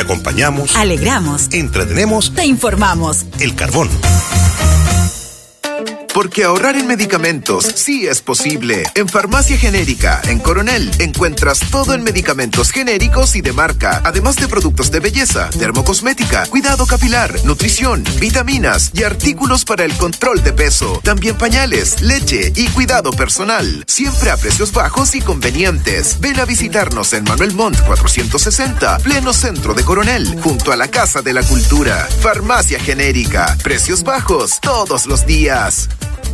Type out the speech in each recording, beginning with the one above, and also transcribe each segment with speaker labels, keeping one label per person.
Speaker 1: acompañamos,
Speaker 2: alegramos,
Speaker 1: entretenemos,
Speaker 2: te informamos.
Speaker 1: El Carbón.
Speaker 3: Porque ahorrar en medicamentos sí es posible. En Farmacia Genérica, en Coronel, encuentras todo en medicamentos genéricos y de marca, además de productos de belleza, dermocosmética, cuidado capilar, nutrición, vitaminas y artículos para el control de peso. También pañales, leche y cuidado personal. Siempre a precios bajos y convenientes. Ven a visitarnos en Manuel Montt 460, pleno centro de Coronel, junto a la Casa de la Cultura. Farmacia Genérica. Precios bajos todos los días.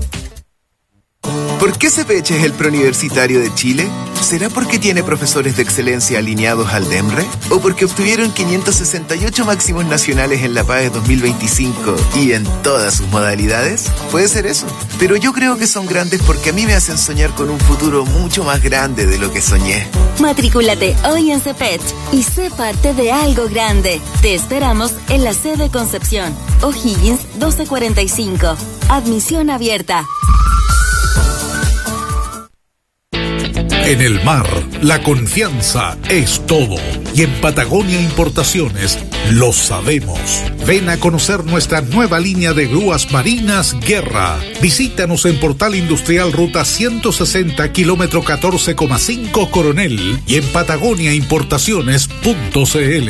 Speaker 3: ¿Por qué CPH es el preuniversitario de Chile? ¿Será porque tiene profesores de excelencia alineados al DEMRE? ¿O porque obtuvieron 568 máximos nacionales en la PAE 2025 y en todas sus modalidades? Puede ser eso. Pero yo creo que son grandes porque a mí me hacen soñar con un futuro mucho más grande de lo que soñé.
Speaker 4: Matrículate hoy en CPH y sé parte de algo grande. Te esperamos en la sede Concepción, O'Higgins 1245. Admisión abierta.
Speaker 5: En el mar, la confianza es todo. Y en Patagonia Importaciones lo sabemos. Ven a conocer nuestra nueva línea de grúas marinas Guerra. Visítanos en Portal Industrial Ruta 160, kilómetro 14,5 Coronel y en patagoniaimportaciones.cl.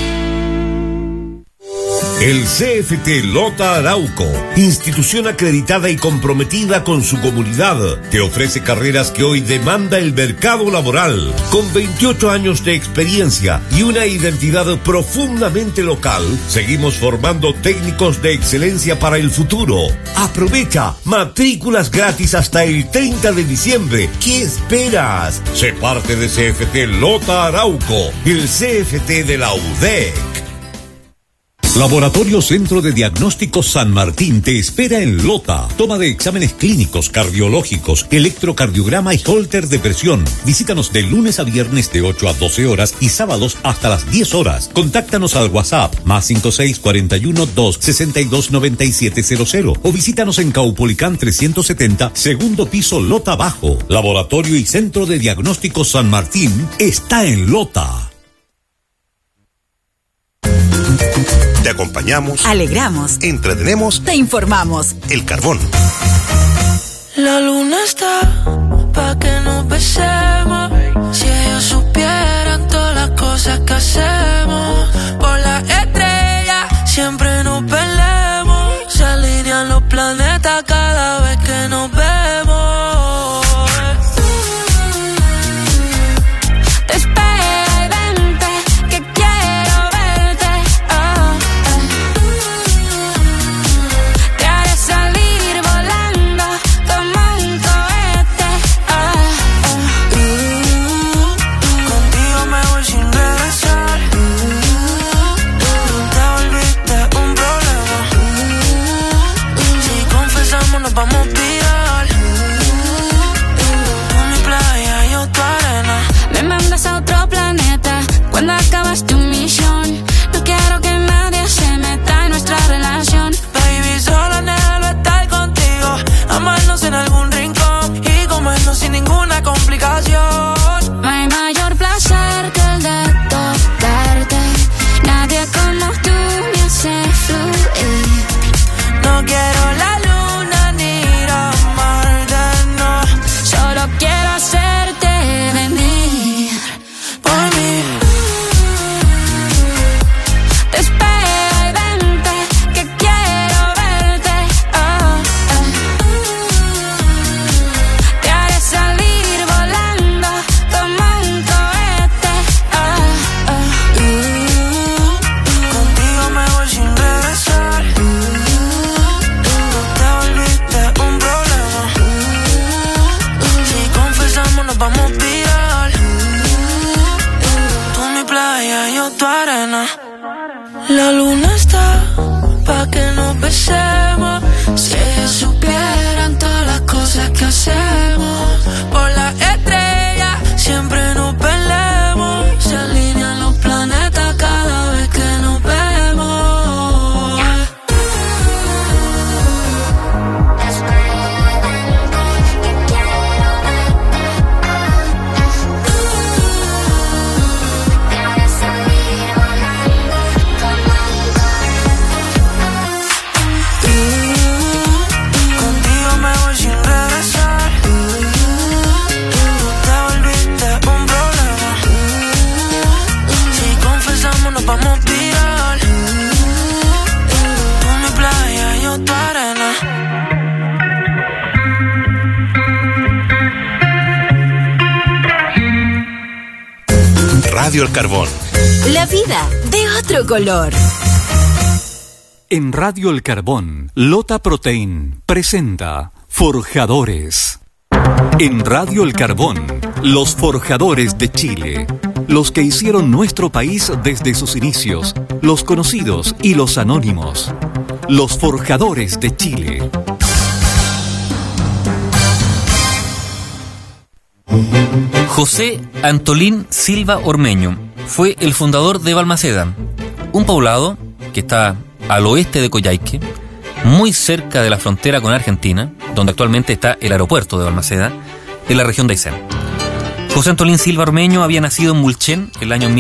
Speaker 6: El CFT Lota Arauco, institución acreditada y comprometida con su comunidad, te ofrece carreras que hoy demanda el mercado laboral. Con 28 años de experiencia y una identidad profundamente local, seguimos formando técnicos de excelencia para el futuro. Aprovecha, matrículas gratis hasta el 30 de diciembre. ¿Qué esperas? Sé parte de CFT Lota Arauco, el CFT de la UDEC.
Speaker 7: Laboratorio Centro de Diagnóstico San Martín te espera en Lota. Toma de exámenes clínicos, cardiológicos, electrocardiograma y holter de presión. Visítanos de lunes a viernes de 8 a 12 horas y sábados hasta las 10 horas. Contáctanos al WhatsApp +56 41 2 62 9700 o visítanos en Caupolicán 370, segundo piso, Lota Bajo. Laboratorio y Centro de Diagnóstico San Martín está en Lota.
Speaker 1: Te acompañamos,
Speaker 2: alegramos,
Speaker 1: entretenemos,
Speaker 2: te informamos.
Speaker 1: El Carbón.
Speaker 8: La luna está pa' que nos besemos. Si ellos supieran todas las cosas que hacemos. Por la estrella siempre nos peleamos. Se alinean los planetas cada vez que nos vemos.
Speaker 9: Cuando acabas tu misión, no quiero que nadie se meta en nuestra relación.
Speaker 8: Baby, solo anhelo estar contigo, amarnos en algún rincón y comernos sin ninguna complicación.
Speaker 9: No hay mayor placer que el de tocarte. Nadie como tú me hace fluir.
Speaker 8: No quiero la luna ni ir a Marte, no.
Speaker 9: Solo quiero hacerte venir
Speaker 8: por mí. La luna está pa' que nos besemos. Si ellos supieran todas las cosas que hacemos. Por la estrella siempre nos peleamos. Se alinean los planetas cada vez que nos vemos.
Speaker 1: Radio El Carbón.
Speaker 4: La vida de otro color.
Speaker 2: En Radio El Carbón, Lota Protein presenta Forjadores. En Radio El Carbón, los forjadores de Chile. Los que hicieron nuestro país desde sus inicios, los conocidos y los anónimos. Los forjadores de Chile.
Speaker 10: José Antolín Silva Ormeño fue el fundador de Balmaceda, un poblado que está al oeste de Coyhaique, muy cerca de la frontera con Argentina, donde actualmente está el aeropuerto de Balmaceda, en la región de Aysén. José Antolín Silva Ormeño había nacido en Mulchen el año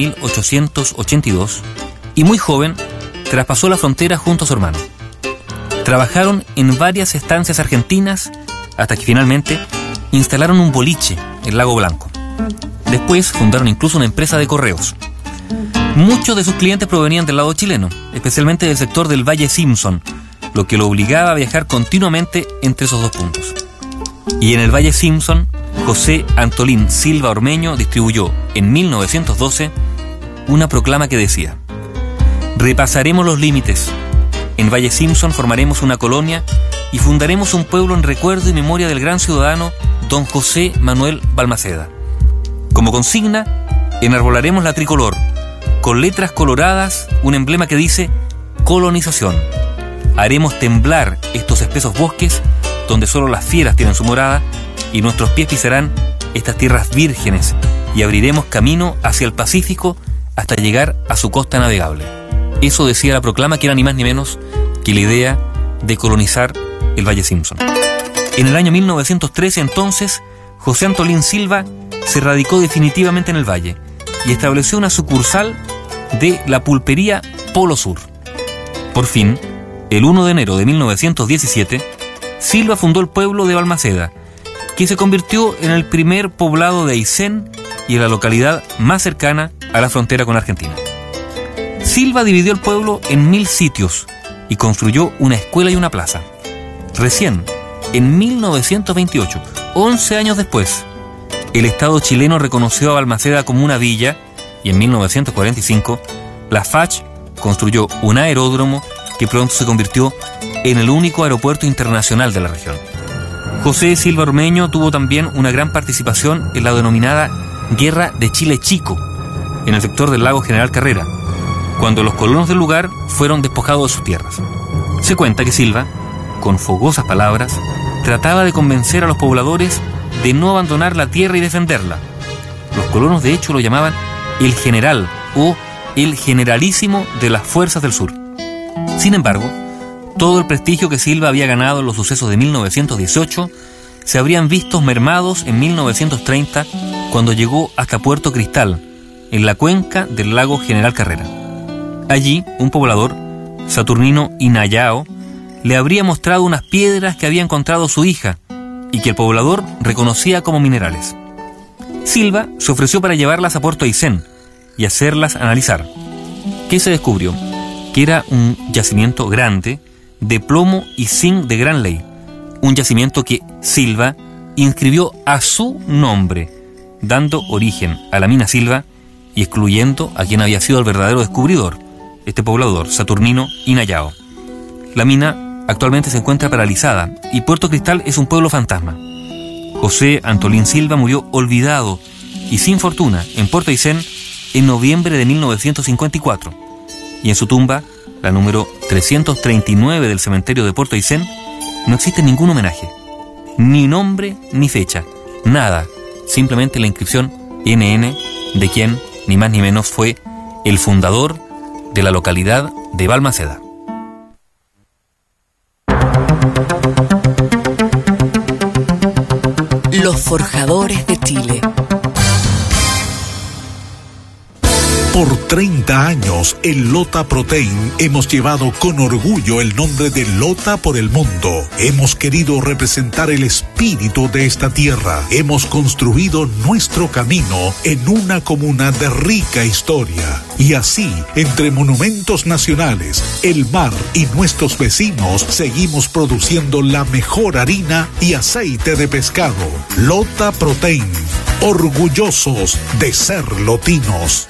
Speaker 10: 1882 y muy joven traspasó la frontera junto a su hermano. Trabajaron en varias estancias argentinas hasta que finalmente instalaron un boliche en Lago Blanco. Después fundaron incluso una empresa de correos. Muchos de sus clientes provenían del lado chileno, especialmente del sector del Valle Simpson, lo que lo obligaba a viajar continuamente entre esos dos puntos. Y en el Valle Simpson, José Antolín Silva Ormeño distribuyó en 1912 una proclama que decía: repasaremos los límites. En Valle Simpson formaremos una colonia y fundaremos un pueblo en recuerdo y memoria del gran ciudadano don José Manuel Balmaceda. Como consigna, enarbolaremos la tricolor, con letras coloradas, un emblema que dice colonización. Haremos temblar estos espesos bosques donde solo las fieras tienen su morada, y nuestros pies pisarán estas tierras vírgenes y abriremos camino hacia el Pacífico hasta llegar a su costa navegable. Eso decía la proclama, que era ni más ni menos que la idea de colonizar el Valle Simpson. En el año 1913, entonces, José Antolín Silva se radicó definitivamente en el valle y estableció una sucursal de la pulpería Polo Sur. Por fin, el 1 de enero de 1917, Silva fundó el pueblo de Balmaceda, que se convirtió en el primer poblado de Aysén y en la localidad más cercana a la frontera con Argentina. Silva dividió el pueblo en 1000 sitios y construyó una escuela y una plaza. Recién, en 1928, 11 años después, el Estado chileno reconoció a Balmaceda como una villa y en 1945 la FACH construyó un aeródromo que pronto se convirtió en el único aeropuerto internacional de la región. José Silva Ormeño tuvo también una gran participación en la denominada Guerra de Chile Chico, en el sector del lago General Carrera, cuando los colonos del lugar fueron despojados de sus tierras. Se cuenta que Silva, con fogosas palabras, trataba de convencer a los pobladores de no abandonar la tierra y defenderla. Los colonos de hecho lo llamaban el general o el generalísimo de las fuerzas del sur. Sin embargo, todo el prestigio que Silva había ganado en los sucesos de 1918 se habrían visto mermados en 1930 cuando llegó hasta Puerto Cristal, en la cuenca del lago General Carrera. Allí, un poblador, Saturnino Inayao, le habría mostrado unas piedras que había encontrado su hija y que el poblador reconocía como minerales. Silva se ofreció para llevarlas a Puerto Aysén y hacerlas analizar. ¿Qué se descubrió? Que era un yacimiento grande de plomo y zinc de gran ley, un yacimiento que Silva inscribió a su nombre, dando origen a la mina Silva y excluyendo a quien había sido el verdadero descubridor, este poblador, Saturnino Inayao. La mina actualmente se encuentra paralizada y Puerto Cristal es un pueblo fantasma. José Antolín Silva murió olvidado y sin fortuna en Puerto Aysén en noviembre de 1954, y en su tumba, la número 339 del cementerio de Puerto Aysén, no existe ningún homenaje, ni nombre ni fecha, nada, simplemente la inscripción NN de quien, ni más ni menos, fue el fundador de la localidad de Balmaceda.
Speaker 11: Los forjadores de Chile.
Speaker 5: Por 30 años, en Lota Protein hemos llevado con orgullo el nombre de Lota por el mundo. Hemos querido representar el espíritu de esta tierra. Hemos construido nuestro camino en una comuna de rica historia. Y así, entre monumentos nacionales, el mar y nuestros vecinos, seguimos produciendo la mejor harina y aceite de pescado. Lota Protein. orgullosos de ser lotinos.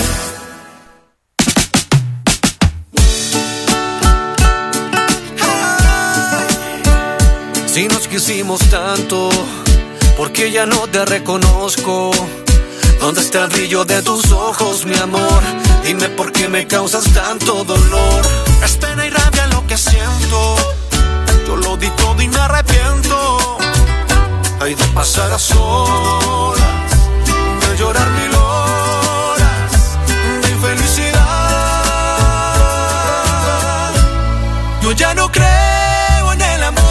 Speaker 12: Si nos quisimos tanto, ¿por qué ya no te reconozco? ¿Dónde está el brillo de tus ojos, mi amor? Dime por qué me causas tanto dolor. Es pena y rabia lo que siento. Yo lo di todo y me arrepiento. Hay de pasar a solas, de llorar 1000 horas de infelicidad. Yo ya no creo en el amor.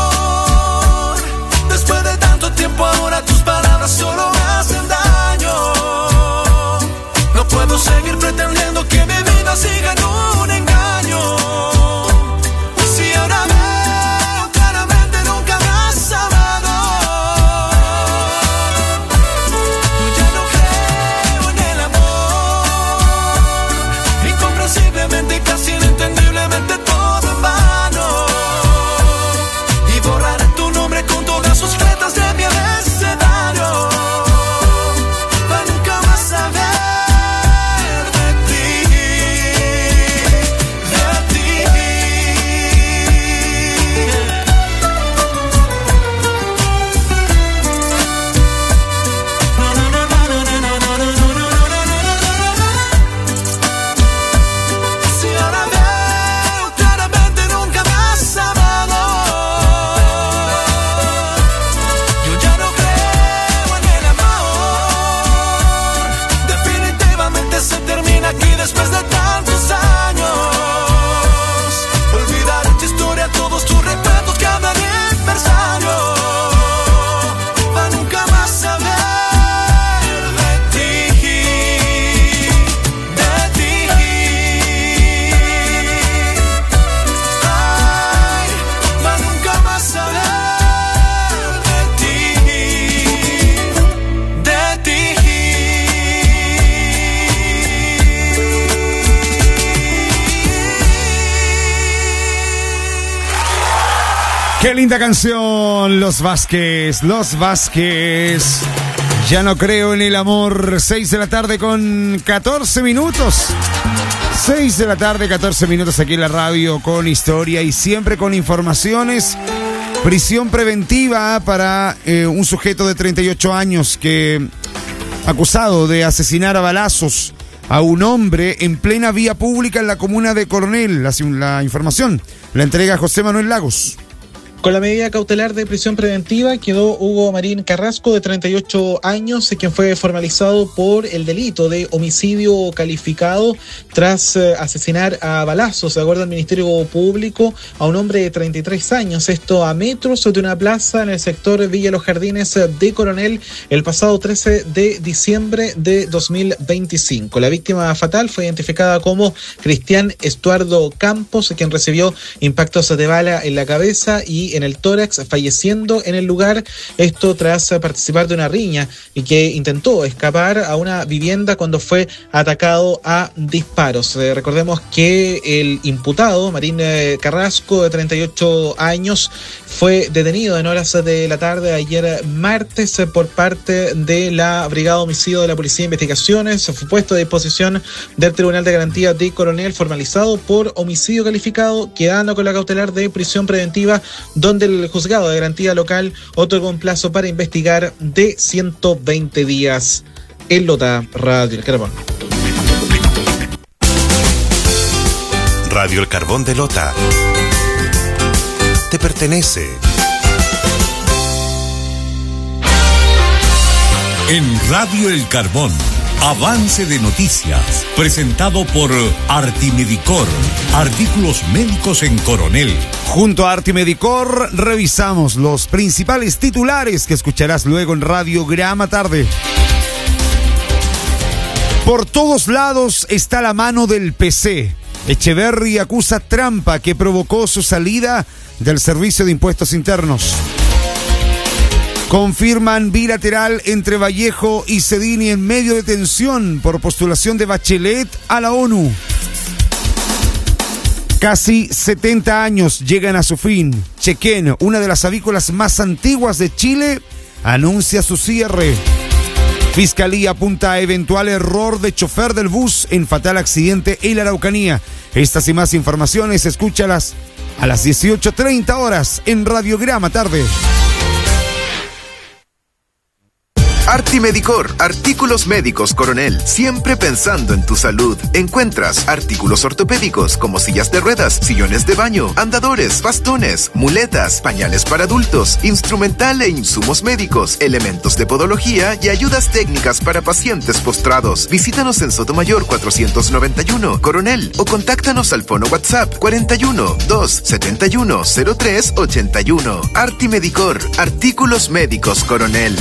Speaker 12: Después de tanto tiempo ahora tus palabras solo me hacen daño. No puedo seguir pretendiendo que mi vida siga en un engaño. Si ahora veo claramente nunca me has amado. Yo ya no creo en el amor. Incomprensiblemente y casi inentendiblemente todo en vano. Y borraré tu nombre con todas sus letras de mi abecedario. Para nunca más saber de ti, de ti. Si ahora veo claramente nunca me has amado. Yo ya no creo en el amor. Definitivamente se termina aquí después de tantos años. Olvidar tu historia, todos tus recuerdos, cada aniversario. Para nunca más saber de ti, de ti. Ay, para nunca más saber de ti, de ti.
Speaker 13: Qué linda canción, Los Vázquez, Los Vázquez. Ya no creo en el amor. 6 de la tarde con 14 minutos. 6 de la tarde, 14 minutos aquí en la radio con historia y siempre con informaciones. Prisión preventiva para un sujeto de 38 años que acusado de asesinar a balazos a un hombre en plena vía pública en la comuna de Coronel. La información la entrega José Manuel Lagos.
Speaker 14: Con la medida cautelar de prisión preventiva quedó Hugo Marín Carrasco, de 38 años, quien fue formalizado por el delito de homicidio calificado tras asesinar a balazos, de acuerdo al Ministerio Público, a un hombre de 33 años. Esto a metros de una plaza en el sector Villa Los Jardines de Coronel el pasado 13 de diciembre de 2025. La víctima fatal fue identificada como Cristian Estuardo Campos, quien recibió impactos de bala en la cabeza y en el tórax, falleciendo en el lugar, esto tras participar de una riña y que intentó escapar a una vivienda cuando fue atacado a disparos. Recordemos que el imputado, Marín Carrasco, de 38 años, fue detenido en horas de la tarde ayer martes por parte de la Brigada de Homicidio de la Policía de Investigaciones. Fue puesto a disposición del Tribunal de Garantía de Coronel, formalizado por homicidio calificado, quedando con la cautelar de prisión preventiva, donde el juzgado de garantía local otorgó un plazo para investigar de 120 días. En Lota, Radio El Carbón.
Speaker 1: Radio El Carbón de Lota te pertenece.
Speaker 7: En Radio El Carbón, avance de noticias, presentado por Artimedicor, artículos médicos en Coronel.
Speaker 13: Junto a Artimedicor revisamos los principales titulares que escucharás luego en Radio Grama Tarde. Por todos lados está la mano del PC. Echeverri acusa trampa que provocó su salida del Servicio de Impuestos Internos. Confirman bilateral entre Vallejo y Cedini en medio de tensión por postulación de Bachelet a la ONU. Casi 70 años llegan a su fin. Chequén, una de las avícolas más antiguas de Chile, anuncia su cierre. Fiscalía apunta a eventual error de chofer del bus en fatal accidente en la Araucanía. Estas y más informaciones, escúchalas a las 18:30 horas en Radiograma Tarde.
Speaker 3: Artimedicor, artículos médicos Coronel, siempre pensando en tu salud. Encuentras artículos ortopédicos como sillas de ruedas, sillones de baño, andadores, bastones, muletas, pañales para adultos, instrumental e insumos médicos, elementos de podología y ayudas técnicas para pacientes postrados. Visítanos en Sotomayor 491, Coronel, o contáctanos al fono WhatsApp 41 271 03 81. Artimedicor, artículos médicos Coronel.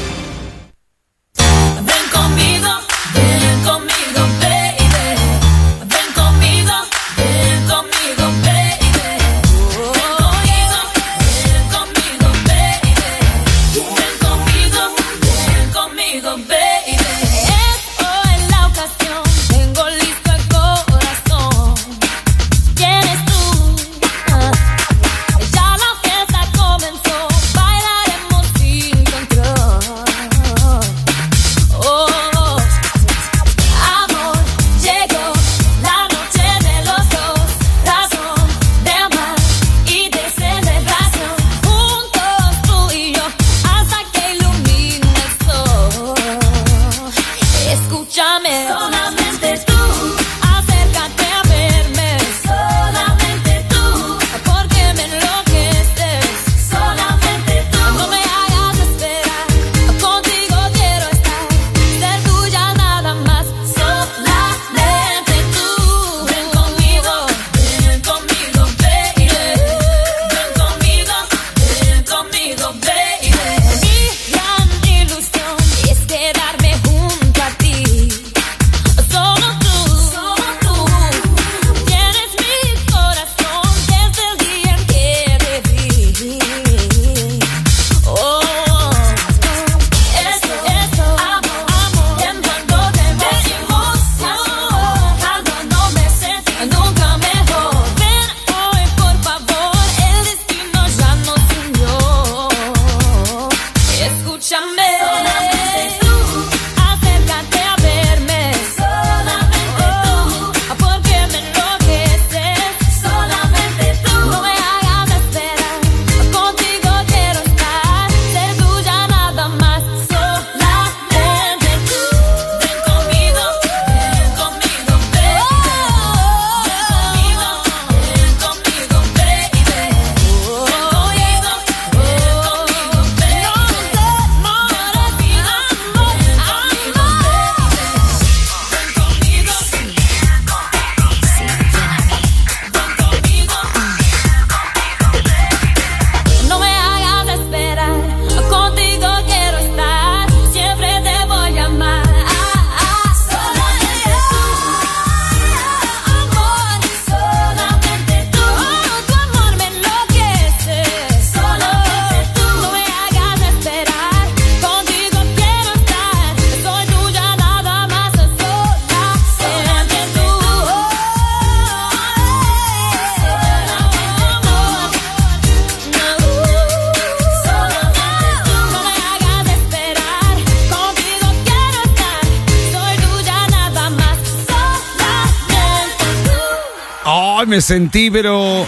Speaker 13: Me sentí, pero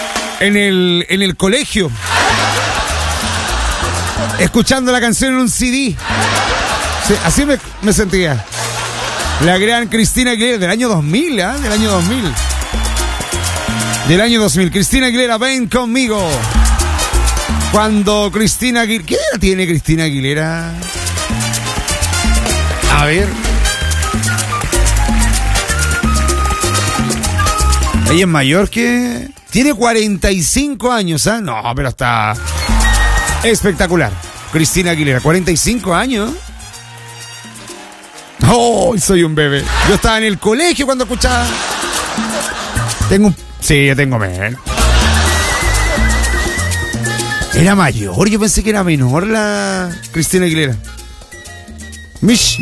Speaker 13: en el colegio, escuchando la canción en un CD. Sí, así me sentía. La gran Cristina Aguilera del año 2000, ¿eh? Del año 2000. Del año 2000. Cristina Aguilera, ven conmigo. Cuando Cristina Aguilera... ¿Qué edad tiene Cristina Aguilera? A ver... Ella es mayor que... Tiene 45 años, ¿ah? No, pero está... espectacular. Cristina Aguilera, 45 años. ¡Oh! Soy un bebé. Yo estaba en el colegio cuando escuchaba... Sí, yo tengo menos. Era mayor, yo pensé que era menor la Cristina Aguilera. Mish.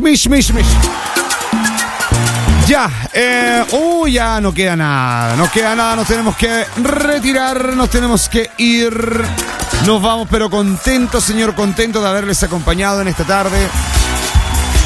Speaker 13: Ya, ya no queda nada, nos tenemos que retirar, nos tenemos que ir. Nos vamos, pero contentos, señor, contentos de haberles acompañado en esta tarde.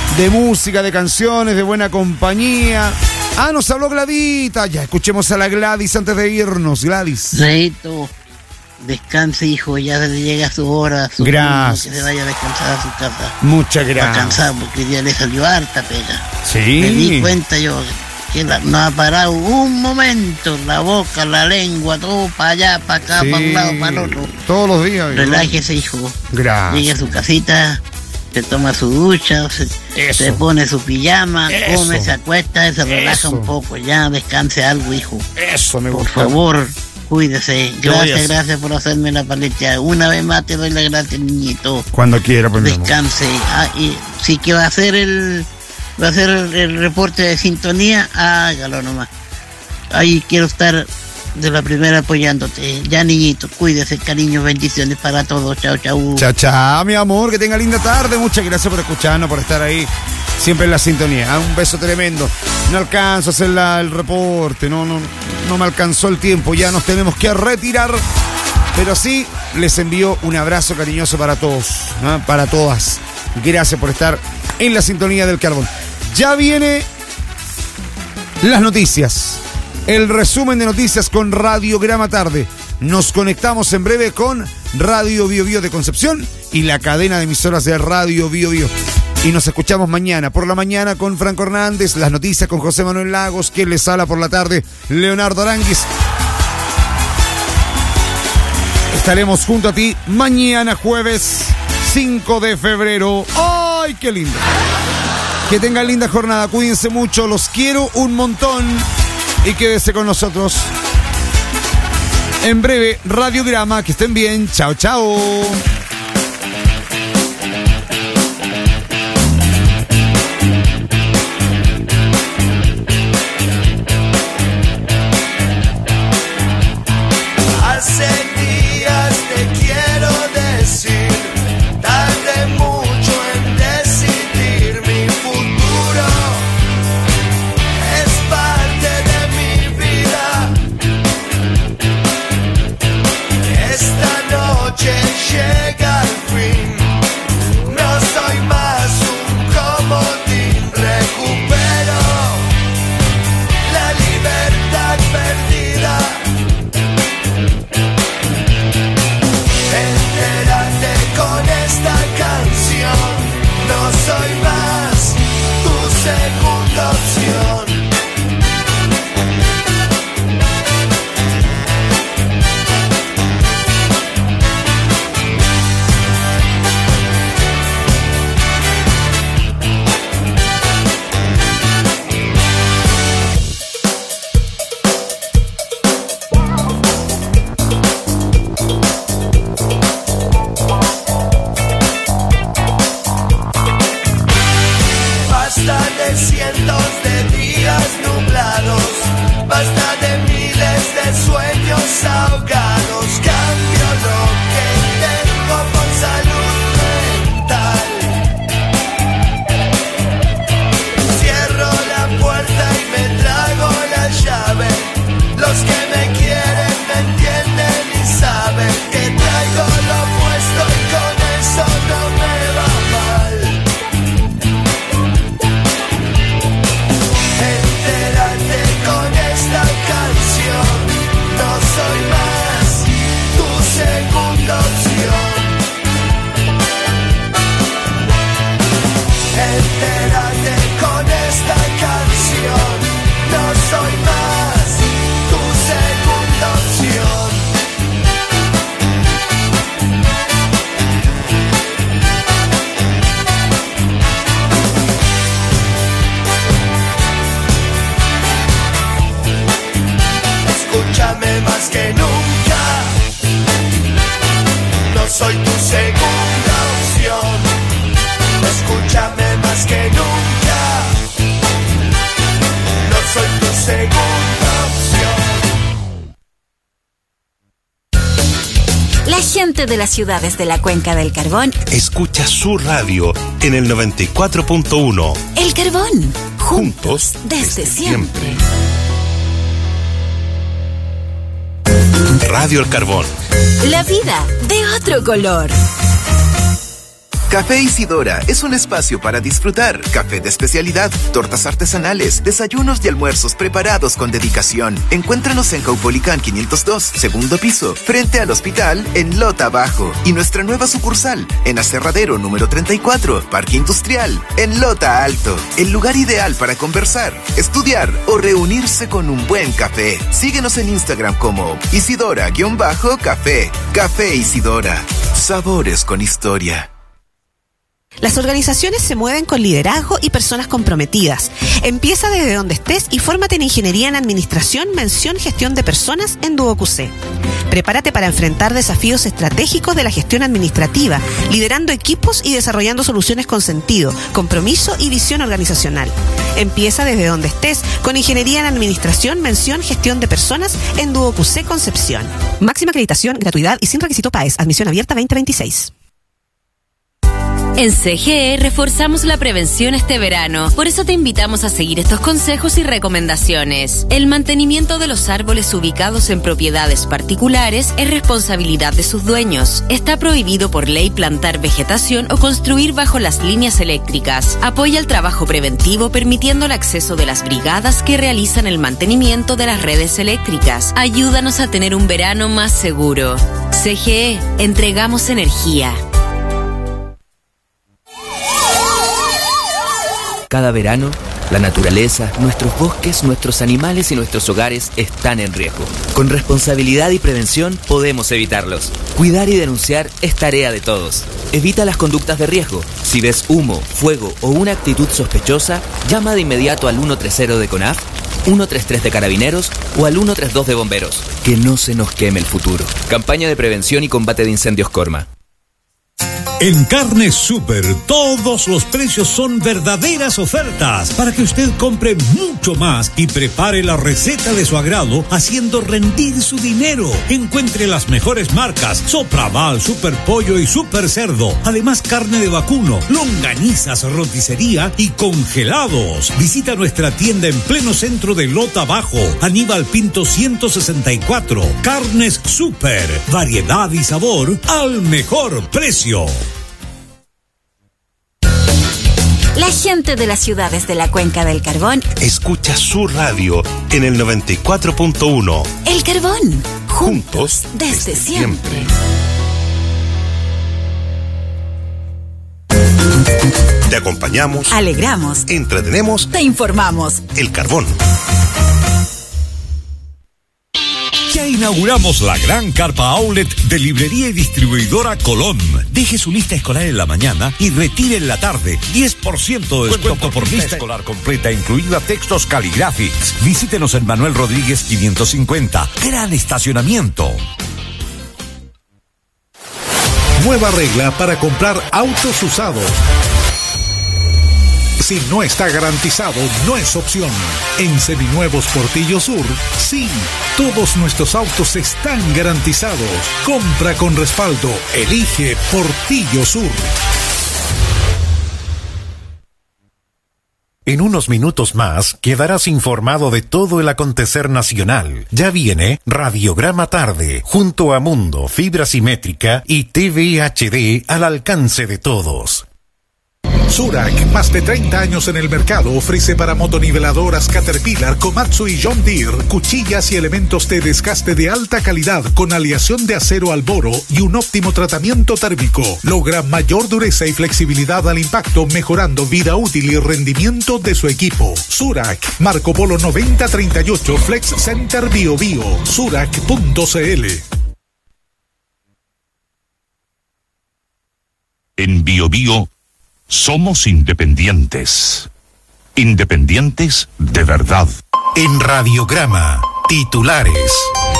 Speaker 13: de música, de canciones, de buena compañía. Ah, nos habló Gladita. Ya, escuchemos a la Gladys antes de irnos. Gladys.
Speaker 15: Reito, descanse, hijo, ya llega su hora.
Speaker 13: Gracias.
Speaker 15: Que se vaya a descansar a su casa.
Speaker 13: Muchas gracias.
Speaker 15: Está cansado porque ya le salió harta pega.
Speaker 13: Sí.
Speaker 15: Me di cuenta yo que no ha parado un momento. La boca, la lengua, todo para allá, para acá, para un lado, para el otro.
Speaker 13: Todos los días.
Speaker 15: Relájese, hijo.
Speaker 13: Gracias.
Speaker 15: Llegue a su casita, se toma su ducha, se pone su pijama, come, se acuesta, se relaja un poco. Ya descanse algo, hijo.
Speaker 13: Eso me gusta.
Speaker 15: Por favor, cuídese. Gracias por hacerme la paleta. Una vez más te doy las gracias, niñito.
Speaker 13: Cuando quiera, pues.
Speaker 15: Descanse. Y sí que va a hacer el reporte de sintonía, hágalo nomás. Ahí quiero estar de la primera apoyándote. Ya, niñito, cuídese, cariño, bendiciones para todos. Chao, chao.
Speaker 13: Chao, chao, mi amor, que tenga linda tarde. Muchas gracias por escucharnos, por estar ahí siempre en la sintonía. Un beso tremendo. No alcanzo a hacer el reporte, no me alcanzó el tiempo, ya nos tenemos que retirar. Pero sí, les envío un abrazo cariñoso para todos, ¿no? Para todas. Gracias por estar en la sintonía del Carbón. Ya viene las noticias. El resumen de noticias con Radiograma Tarde. Nos conectamos en breve con Radio Bio Bio de Concepción y la cadena de emisoras de Radio Bio Bio. Y nos escuchamos mañana por la mañana con Franco Hernández, las noticias con José Manuel Lagos, quien les habla por la tarde, Leonardo Aránguiz. Estaremos junto a ti mañana jueves 5 de febrero. ¡Ay, qué lindo! Que tengan linda jornada, cuídense mucho, los quiero un montón y quédese con nosotros. En breve, Radiograma, que estén bien. Chao, chao.
Speaker 16: Hace días te quiero decir, tardé mucho en decidir mi futuro. Es parte de mi vida. Esta noche llega el fin. No soy más un comodín. Recupero la libertad perdida. Entérate con esta canción. No soy más tu segunda opción. Basta de cientos de días nublados, basta de miles de sueños ahogados. Cambio lo que tengo por salud mental. Cierro la puerta y me trago la llave. Los que me quieren me entienden y saben que traigo lo opuesto y con eso no me va mal. Entérate con esta canción. No soy más tu segunda opción. Entérate con esta canción. No soy más tu segunda opción. Escúchame más que nunca. No soy tu segunda opción. Escúchame más que nunca. No soy tu segunda opción.
Speaker 4: La gente de las ciudades de la Cuenca del Carbón
Speaker 17: escucha su radio en el 94.1.
Speaker 4: El Carbón,
Speaker 17: juntos
Speaker 4: desde siempre.
Speaker 17: Radio El Carbón.
Speaker 4: La vida de otro color.
Speaker 3: Café Isidora es un espacio para disfrutar. Café de especialidad, tortas artesanales, desayunos y almuerzos preparados con dedicación. Encuéntranos en Caupolicán 502, segundo piso, frente al hospital en Lota Bajo. Y nuestra nueva sucursal en Aserradero número 34, Parque Industrial, en Lota Alto. El lugar ideal para conversar, estudiar o reunirse con un buen café. Síguenos en Instagram como Isidora-Café. Café Isidora. Sabores con historia.
Speaker 18: Las organizaciones se mueven con liderazgo y personas comprometidas. Empieza desde donde estés y fórmate en Ingeniería en Administración, mención Gestión de Personas en Duo QC. Prepárate para enfrentar desafíos estratégicos de la gestión administrativa, liderando equipos y desarrollando soluciones con sentido, compromiso y visión organizacional. Empieza desde donde estés con Ingeniería en Administración, mención Gestión de Personas en Duo QC Concepción. Máxima acreditación, gratuidad y sin requisito PAES. Admisión abierta 2026.
Speaker 19: En CGE reforzamos la prevención este verano. Por eso te invitamos a seguir estos consejos y recomendaciones. El mantenimiento de los árboles ubicados en propiedades particulares es responsabilidad de sus dueños. Está prohibido por ley plantar vegetación o construir bajo las líneas eléctricas. Apoya el trabajo preventivo permitiendo el acceso de las brigadas que realizan el mantenimiento de las redes eléctricas. Ayúdanos a tener un verano más seguro. CGE, entregamos energía.
Speaker 20: Cada verano, la naturaleza, nuestros bosques, nuestros animales y nuestros hogares están en riesgo. Con responsabilidad y prevención podemos evitarlos. Cuidar y denunciar es tarea de todos. Evita las conductas de riesgo. Si ves humo, fuego o una actitud sospechosa, llama de inmediato al 130 de CONAF, 133 de Carabineros o al 132 de Bomberos. Que no se nos queme el futuro. Campaña de prevención y combate de incendios Corma.
Speaker 6: En Carnes Super, todos los precios son verdaderas ofertas para que usted compre mucho más y prepare la receta de su agrado haciendo rendir su dinero. Encuentre las mejores marcas: Sopraval, Super Pollo y Super Cerdo. Además, carne de vacuno, longanizas, roticería y congelados. Visita nuestra tienda en pleno centro de Lota Bajo, Aníbal Pinto 164. Carnes Super, variedad y sabor al mejor precio.
Speaker 4: La gente de las ciudades de la Cuenca del Carbón
Speaker 17: escucha su radio en el 94.1.
Speaker 4: El Carbón, juntos desde siempre.
Speaker 17: Te acompañamos,
Speaker 11: alegramos,
Speaker 17: entretenemos,
Speaker 11: te informamos.
Speaker 17: El Carbón.
Speaker 6: Ya inauguramos la gran carpa outlet de Librería y Distribuidora Colón. Deje su lista escolar en la mañana y retire en la tarde. 10% de descuento por lista escolar completa, incluida textos Caligraphics. Visítenos en Manuel Rodríguez 550. Gran estacionamiento.
Speaker 5: Nueva regla para comprar autos usados. Si no está garantizado, no es opción. En Seminuevos Portillo Sur, sí, todos nuestros autos están garantizados. Compra con respaldo. Elige Portillo Sur.
Speaker 17: En unos minutos más quedarás informado de todo el acontecer nacional. Ya viene Radiograma Tarde, junto a Mundo, Fibra Simétrica y TV HD al alcance de todos.
Speaker 5: Surak, más de 30 años en el mercado, ofrece para motoniveladoras Caterpillar, Komatsu y John Deere cuchillas y elementos de desgaste de alta calidad con aleación de acero al boro y un óptimo tratamiento térmico. Logra mayor dureza y flexibilidad al impacto, mejorando vida útil y rendimiento de su equipo. Surak, Marco Polo 9038, Flex Center Bio Bio, surak.cl.
Speaker 21: En Bio Bio somos independientes. Independientes de verdad.
Speaker 17: En Radiograma, titulares.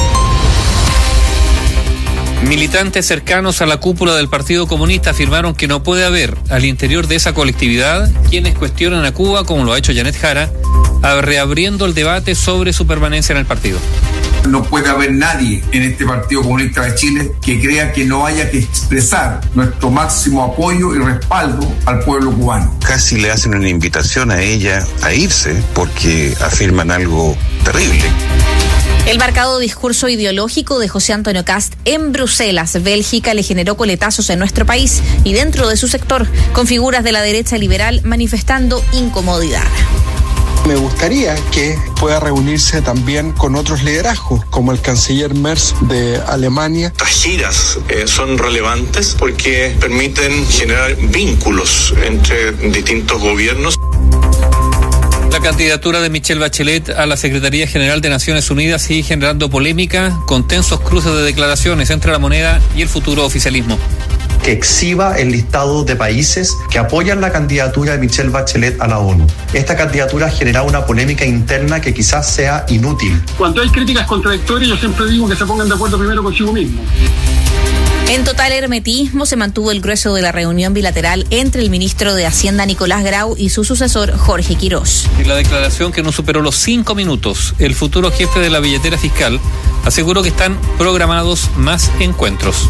Speaker 10: Militantes cercanos a la cúpula del Partido Comunista afirmaron que no puede haber al interior de esa colectividad quienes cuestionan a Cuba, como lo ha hecho Janet Jara, reabriendo el debate sobre su permanencia en el partido.
Speaker 22: No puede haber nadie en este Partido Comunista de Chile que crea que no haya que expresar nuestro máximo apoyo y respaldo al pueblo cubano.
Speaker 23: Casi le hacen una invitación a ella a irse porque afirman algo terrible.
Speaker 8: El marcado discurso ideológico de José Antonio Kast en Bruselas, Bélgica, le generó coletazos en nuestro país y dentro de su sector, con figuras de la derecha liberal manifestando incomodidad.
Speaker 9: Me gustaría que pueda reunirse también con otros liderazgos, como el canciller Merz de Alemania.
Speaker 23: Estas giras son relevantes porque permiten generar vínculos entre distintos gobiernos.
Speaker 10: La candidatura de Michelle Bachelet a la Secretaría General de Naciones Unidas sigue generando polémica, con tensos cruces de declaraciones entre la moneda y el futuro oficialismo.
Speaker 24: Que exhiba el listado de países que apoyan la candidatura de Michelle Bachelet a la ONU. Esta candidatura ha generado una polémica interna que quizás sea inútil.
Speaker 25: Cuando hay críticas contradictorias, yo siempre digo que se pongan de acuerdo primero consigo mismo.
Speaker 8: En total hermetismo se mantuvo el grueso de la reunión bilateral entre el ministro de Hacienda Nicolás Grau y su sucesor Jorge Quirós.
Speaker 10: En la declaración, que no superó los 5 minutos, el futuro jefe de la billetera fiscal aseguró que están programados más encuentros.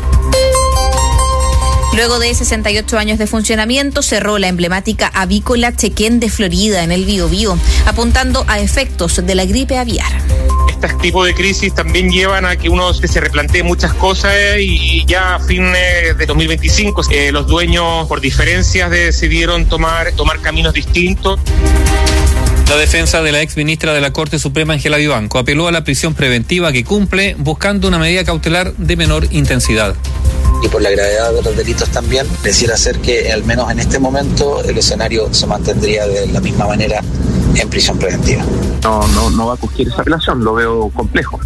Speaker 8: Luego de 68 años de funcionamiento, cerró la emblemática avícola Chequén de Florida en el Biobío, apuntando a efectos de la gripe aviar.
Speaker 26: Este tipo de crisis también llevan a que uno se replantee muchas cosas y ya a fin de 2025 los dueños, por diferencias, decidieron tomar caminos distintos.
Speaker 10: La defensa de la exministra de la Corte Suprema, Ángela Vivanco, apeló a la prisión preventiva que cumple, buscando una medida cautelar de menor intensidad.
Speaker 27: Y por la gravedad de los delitos también, pareciera ser que al menos en este momento el escenario se mantendría de la misma manera en prisión preventiva.
Speaker 26: No va a cumplir esa apelación, lo veo complejo.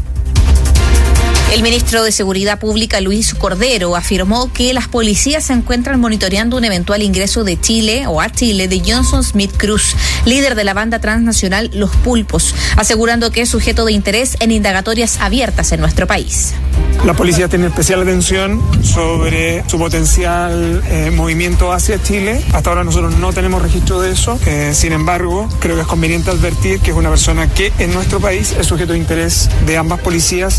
Speaker 8: El ministro de Seguridad Pública, Luis Cordero, afirmó que las policías se encuentran monitoreando un eventual ingreso de Chile o a Chile de Johnson Smith Cruz, líder de la banda transnacional Los Pulpos, asegurando que es sujeto de interés en indagatorias abiertas en nuestro país.
Speaker 25: La policía tiene especial atención sobre su potencial movimiento hacia Chile. Hasta ahora nosotros no tenemos registro de eso. Sin embargo, creo que es conveniente advertir que es una persona que en nuestro país es sujeto de interés de ambas policías.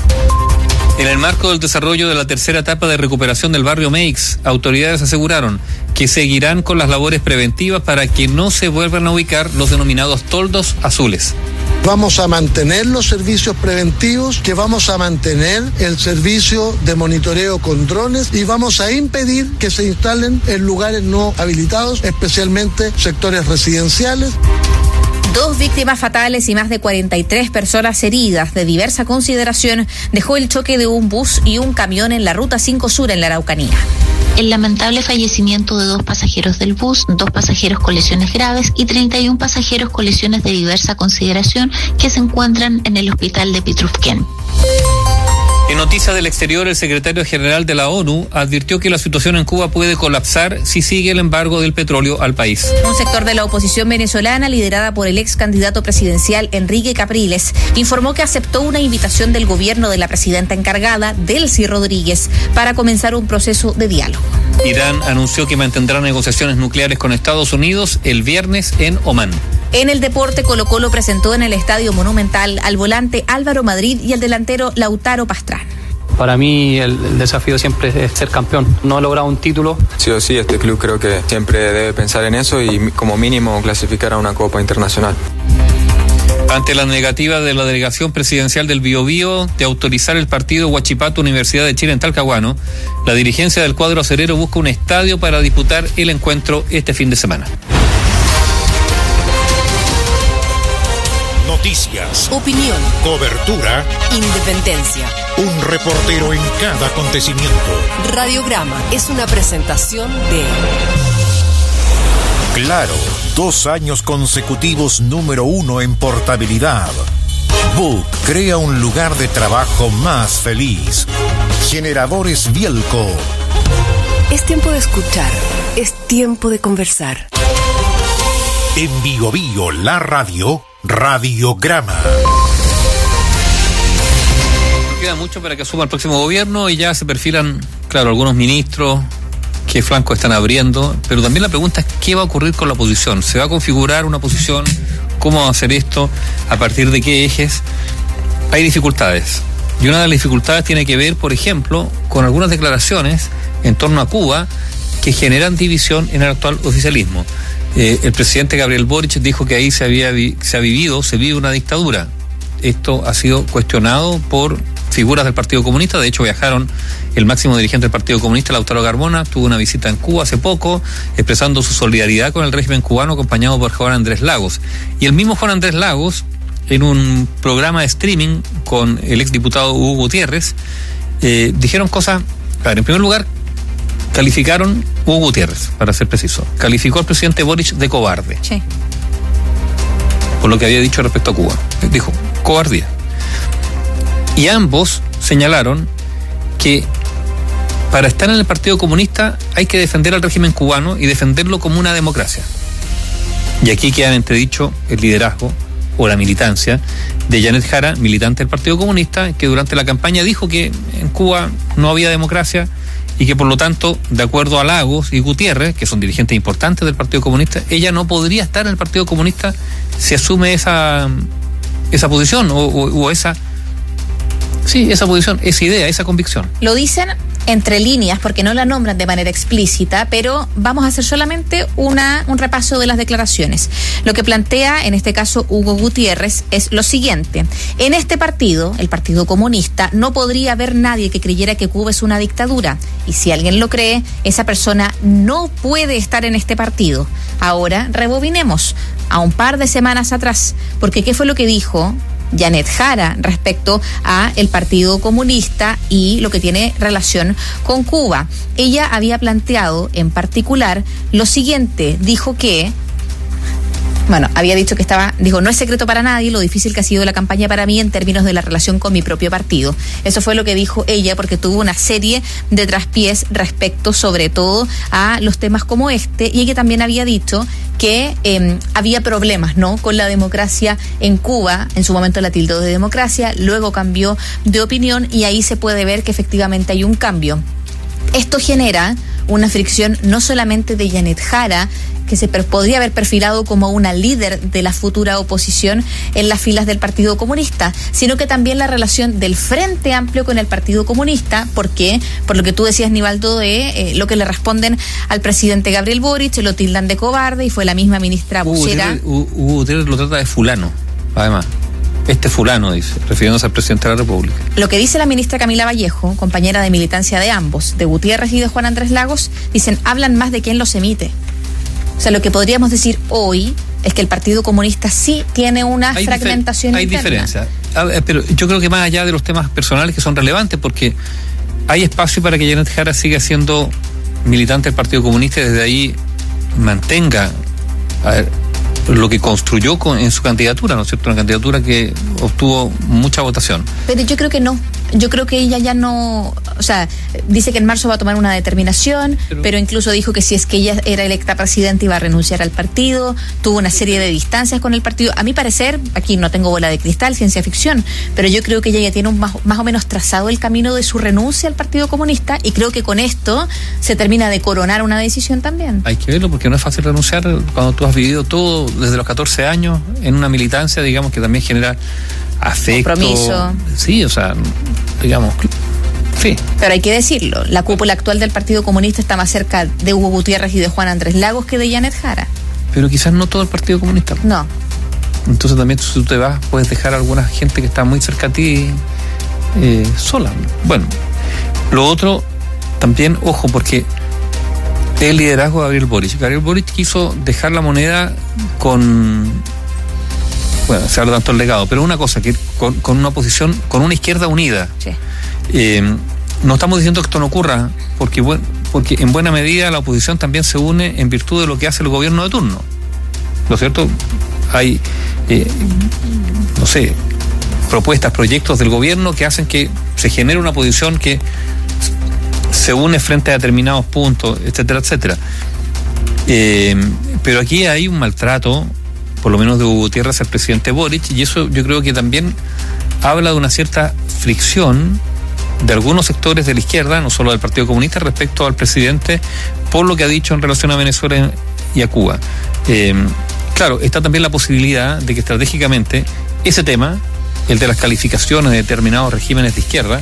Speaker 10: En el marco del desarrollo de la tercera etapa de recuperación del barrio Meix, autoridades aseguraron que seguirán con las labores preventivas para que no se vuelvan a ubicar los denominados toldos azules.
Speaker 28: Vamos a mantener los servicios preventivos, que vamos a mantener el servicio de monitoreo con drones y vamos a impedir que se instalen en lugares no habilitados, especialmente sectores residenciales.
Speaker 8: 2 víctimas fatales y más de 43 personas heridas de diversa consideración dejó el choque de un bus y un camión en la Ruta 5 Sur en la Araucanía.
Speaker 29: El lamentable fallecimiento de 2 pasajeros del bus, 2 pasajeros con lesiones graves y 31 pasajeros con lesiones de diversa consideración que se encuentran en el hospital de Pitrufquén.
Speaker 10: En noticias del exterior, el secretario general de la ONU advirtió que la situación en Cuba puede colapsar si sigue el embargo del petróleo al país.
Speaker 8: Un sector de la oposición venezolana, liderada por el ex candidato presidencial Enrique Capriles, informó que aceptó una invitación del gobierno de la presidenta encargada, Delcy Rodríguez, para comenzar un proceso de diálogo.
Speaker 10: Irán anunció que mantendrá negociaciones nucleares con Estados Unidos el viernes en Omán.
Speaker 8: En el deporte, Colo-Colo presentó en el Estadio Monumental al volante Álvaro Madrid y al delantero Lautaro Pastrán.
Speaker 30: Para mí el desafío siempre es ser campeón. No he logrado un título.
Speaker 31: Sí o sí, este club creo que siempre debe pensar en eso y como mínimo clasificar a una Copa Internacional.
Speaker 10: Ante la negativa de la delegación presidencial del Biobío de autorizar el partido Huachipato Universidad de Chile en Talcahuano, la dirigencia del cuadro acerero busca un estadio para disputar el encuentro este fin de semana.
Speaker 5: Noticias,
Speaker 11: opinión,
Speaker 5: cobertura,
Speaker 11: independencia.
Speaker 5: Un reportero en cada acontecimiento.
Speaker 11: Radiograma es una presentación de
Speaker 5: Claro, 2 años consecutivos número 1 en portabilidad. Book crea un lugar de trabajo más feliz. Generadores Bielco.
Speaker 11: Es tiempo de escuchar, es tiempo de conversar.
Speaker 5: En Biobío, la radio, Radiograma.
Speaker 10: No queda mucho para que asuma el próximo gobierno y ya se perfilan, claro, algunos ministros, qué flanco están abriendo, pero también la pregunta es qué va a ocurrir con la oposición. ¿Se va a configurar una oposición? ¿Cómo va a hacer esto? ¿A partir de qué ejes? Hay dificultades. Y una de las dificultades tiene que ver, por ejemplo, con algunas declaraciones en torno a Cuba que generan división en el actual oficialismo. El presidente Gabriel Boric dijo que ahí se vive una dictadura. esto ha sido cuestionado por figuras del Partido Comunista. De hecho, viajaron el máximo dirigente del Partido Comunista, Lautaro Carmona, tuvo una visita en Cuba hace poco, expresando su solidaridad con el régimen cubano, acompañado por Juan Andrés Lagos. Y el mismo Juan Andrés Lagos, en un programa de streaming con el exdiputado Hugo Gutiérrez, dijeron cosas. A ver, en primer lugar, calificaron Hugo Gutiérrez, para ser preciso, calificó al presidente Boric de cobarde.
Speaker 8: Sí.
Speaker 10: Por lo que había dicho respecto a Cuba. Dijo, cobardía. Y ambos señalaron que para estar en el Partido Comunista hay que defender al régimen cubano y defenderlo como una democracia. Y aquí queda en entredicho el liderazgo o la militancia de Janet Jara, militante del Partido Comunista, que durante la campaña dijo que en Cuba no había democracia y que por lo tanto, de acuerdo a Lagos y Gutiérrez, que son dirigentes importantes del Partido Comunista, ella no podría estar en el Partido Comunista si asume esa posición o esa posición, esa idea, esa convicción.
Speaker 8: Lo dicen entre líneas porque no la nombran de manera explícita, pero vamos a hacer solamente un repaso de las declaraciones. Lo que plantea en este caso Hugo Gutiérrez es lo siguiente: en este partido, el Partido Comunista, no podría haber nadie que creyera que Cuba es una dictadura, y si alguien lo cree, esa persona no puede estar en este partido. Ahora rebobinemos a un par de semanas atrás, porque ¿qué fue lo que dijo Janet Jara respecto a el Partido Comunista y lo que tiene relación con Cuba? Ella había planteado en particular lo siguiente, había dicho que no es secreto para nadie lo difícil que ha sido la campaña para mí en términos de la relación con mi propio partido. Eso fue lo que dijo ella, porque tuvo una serie de traspiés respecto sobre todo a los temas como este, y ella también había dicho que había problemas, ¿no?, con la democracia en Cuba. En su momento la tildó de democracia, luego cambió de opinión y ahí se puede ver que efectivamente hay un cambio. Esto genera una fricción no solamente de Janet Jara, que se podría haber perfilado como una líder de la futura oposición en las filas del Partido Comunista, sino que también la relación del Frente Amplio con el Partido Comunista, porque, por lo que tú decías, Nivaldo, lo que le responden al presidente Gabriel Boric, lo tildan de cobarde, y fue la misma ministra vocera.
Speaker 10: Hugo Gutiérrez lo trata de fulano, además. Fulano, dice, refiriéndose al presidente de la República.
Speaker 8: Lo que dice la ministra Camila Vallejo, compañera de militancia de ambos, de Gutiérrez y de Juan Andrés Lagos, dicen, hablan más de quién los emite. O sea, lo que podríamos decir hoy es que el Partido Comunista sí tiene una fragmentación interna. Hay
Speaker 10: diferencia. Pero yo creo que más allá de los temas personales que son relevantes, porque hay espacio para que Janet Jara siga siendo militante del Partido Comunista y desde ahí mantenga lo que construyó en su candidatura, ¿no es cierto? Una candidatura que obtuvo mucha votación.
Speaker 8: Pero yo creo que no. Yo creo que ella ya no, dice que en marzo va a tomar una determinación, pero incluso dijo que si es que ella era electa presidenta iba a renunciar al partido, tuvo una serie de distancias con el partido. A mi parecer, aquí no tengo bola de cristal, ciencia ficción, pero yo creo que ella ya tiene más o menos trazado el camino de su renuncia al Partido Comunista, y creo que con esto se termina de coronar una decisión también.
Speaker 10: Hay que verlo, porque no es fácil renunciar cuando tú has vivido todo desde los 14 años en una militancia, digamos, que también genera afecto.
Speaker 8: Compromiso.
Speaker 10: Sí, digamos, sí.
Speaker 8: Pero hay que decirlo, la cúpula actual del Partido Comunista está más cerca de Hugo Gutiérrez y de Juan Andrés Lagos que de Janet Jara.
Speaker 10: Pero quizás no todo el Partido Comunista.
Speaker 8: No.
Speaker 10: Entonces también si tú te vas, puedes dejar a alguna gente que está muy cerca a ti sola. Bueno, lo otro, también, ojo, porque el liderazgo de Gabriel Boric. Gabriel Boric quiso dejar la moneda se habla tanto del legado, pero una cosa, que con una oposición, con una izquierda unida.
Speaker 8: Sí.
Speaker 10: No estamos diciendo que esto no ocurra, porque en buena medida la oposición también se une en virtud de lo que hace el gobierno de turno. ¿Lo cierto? Hay, propuestas, proyectos del gobierno que hacen que se genere una posición que se une frente a determinados puntos, etcétera, etcétera. Pero aquí hay un maltrato, por lo menos de Hugo Gutiérrez al presidente Boric, y eso yo creo que también habla de una cierta fricción de algunos sectores de la izquierda, no solo del Partido Comunista, respecto al presidente por lo que ha dicho en relación a Venezuela y a Cuba. Claro, está también la posibilidad de que estratégicamente ese tema, el de las calificaciones de determinados regímenes de izquierda,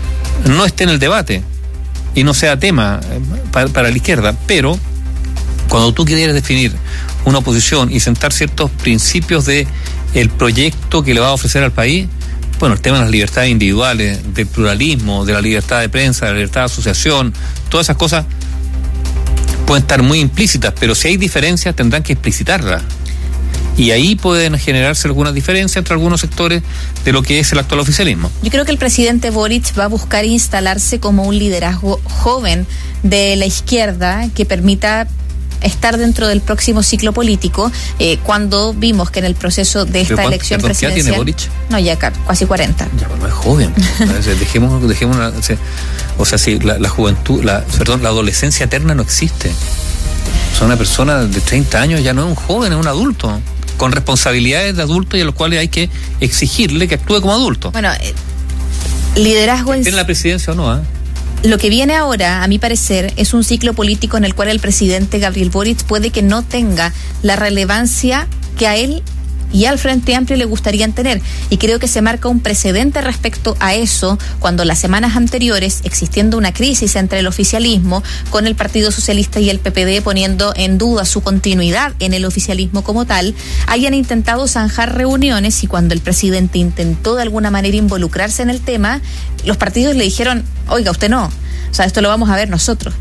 Speaker 10: no esté en el debate y no sea tema para la izquierda, pero Cuando tú quieres definir una oposición y sentar ciertos principios de el proyecto que le va a ofrecer al país, bueno, el tema de las libertades individuales, del pluralismo, de la libertad de prensa, de la libertad de asociación, todas esas cosas pueden estar muy implícitas, pero si hay diferencias tendrán que explicitarlas. Y ahí pueden generarse algunas diferencias entre algunos sectores de lo que es el actual oficialismo.
Speaker 8: Yo creo que el presidente Boric va a buscar instalarse como un liderazgo joven de la izquierda que permita estar dentro del próximo ciclo político, cuando vimos que en el proceso de esta elección presidencial...
Speaker 10: ¿Qué tiene Boric?
Speaker 8: No, ya casi 40.
Speaker 10: Ya, pero no es joven. dejemos o sea, si la juventud, la adolescencia eterna no existe. O sea, una persona de 30 años ya no es un joven, es un adulto, con responsabilidades de adulto y a los cuales hay que exigirle que actúe como adulto.
Speaker 8: Bueno, liderazgo
Speaker 10: ¿Tiene la presidencia o no?
Speaker 8: Lo que viene ahora, a mi parecer, es un ciclo político en el cual el presidente Gabriel Boric puede que no tenga la relevancia que a él y al Frente Amplio le gustarían tener. Y creo que se marca un precedente respecto a eso cuando las semanas anteriores, existiendo una crisis entre el oficialismo con el Partido Socialista y el PPD poniendo en duda su continuidad en el oficialismo como tal, hayan intentado zanjar reuniones y cuando el presidente intentó de alguna manera involucrarse en el tema, los partidos le dijeron, oiga, usted no, o sea, esto lo vamos a ver nosotros.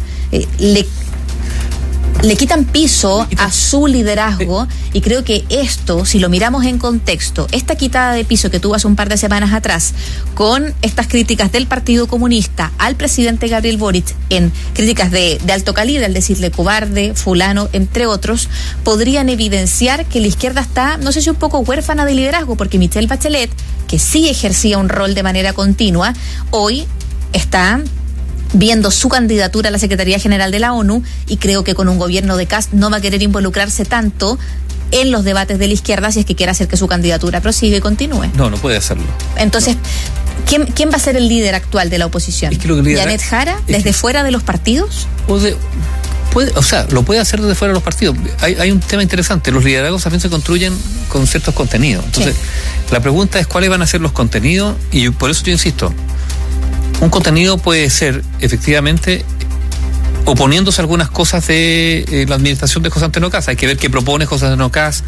Speaker 8: Le quitan piso a su liderazgo y creo que esto, si lo miramos en contexto, esta quitada de piso que tuvo hace un par de semanas atrás, con estas críticas del Partido Comunista al presidente Gabriel Boric, en críticas de alto calibre, al decirle cobarde, fulano, entre otros, podrían evidenciar que la izquierda está, no sé si un poco huérfana de liderazgo, porque Michelle Bachelet, que sí ejercía un rol de manera continua, hoy está viendo su candidatura a la Secretaría General de la ONU y creo que con un gobierno de Kast no va a querer involucrarse tanto en los debates de la izquierda si es que quiere hacer que su candidatura prosiga y continúe.
Speaker 10: No puede hacerlo.
Speaker 8: Entonces, ¿quién va a ser el líder actual de la oposición? ¿Janet Jara, desde fuera de los partidos?
Speaker 10: Lo puede hacer desde fuera de los partidos. Hay un tema interesante, los liderazgos también se construyen con ciertos contenidos. Entonces, la pregunta es cuáles van a ser los contenidos y por eso yo insisto, un contenido puede ser, efectivamente, oponiéndose a algunas cosas de la administración de José Antonio Kast. Hay que ver qué propone José Antonio Kast,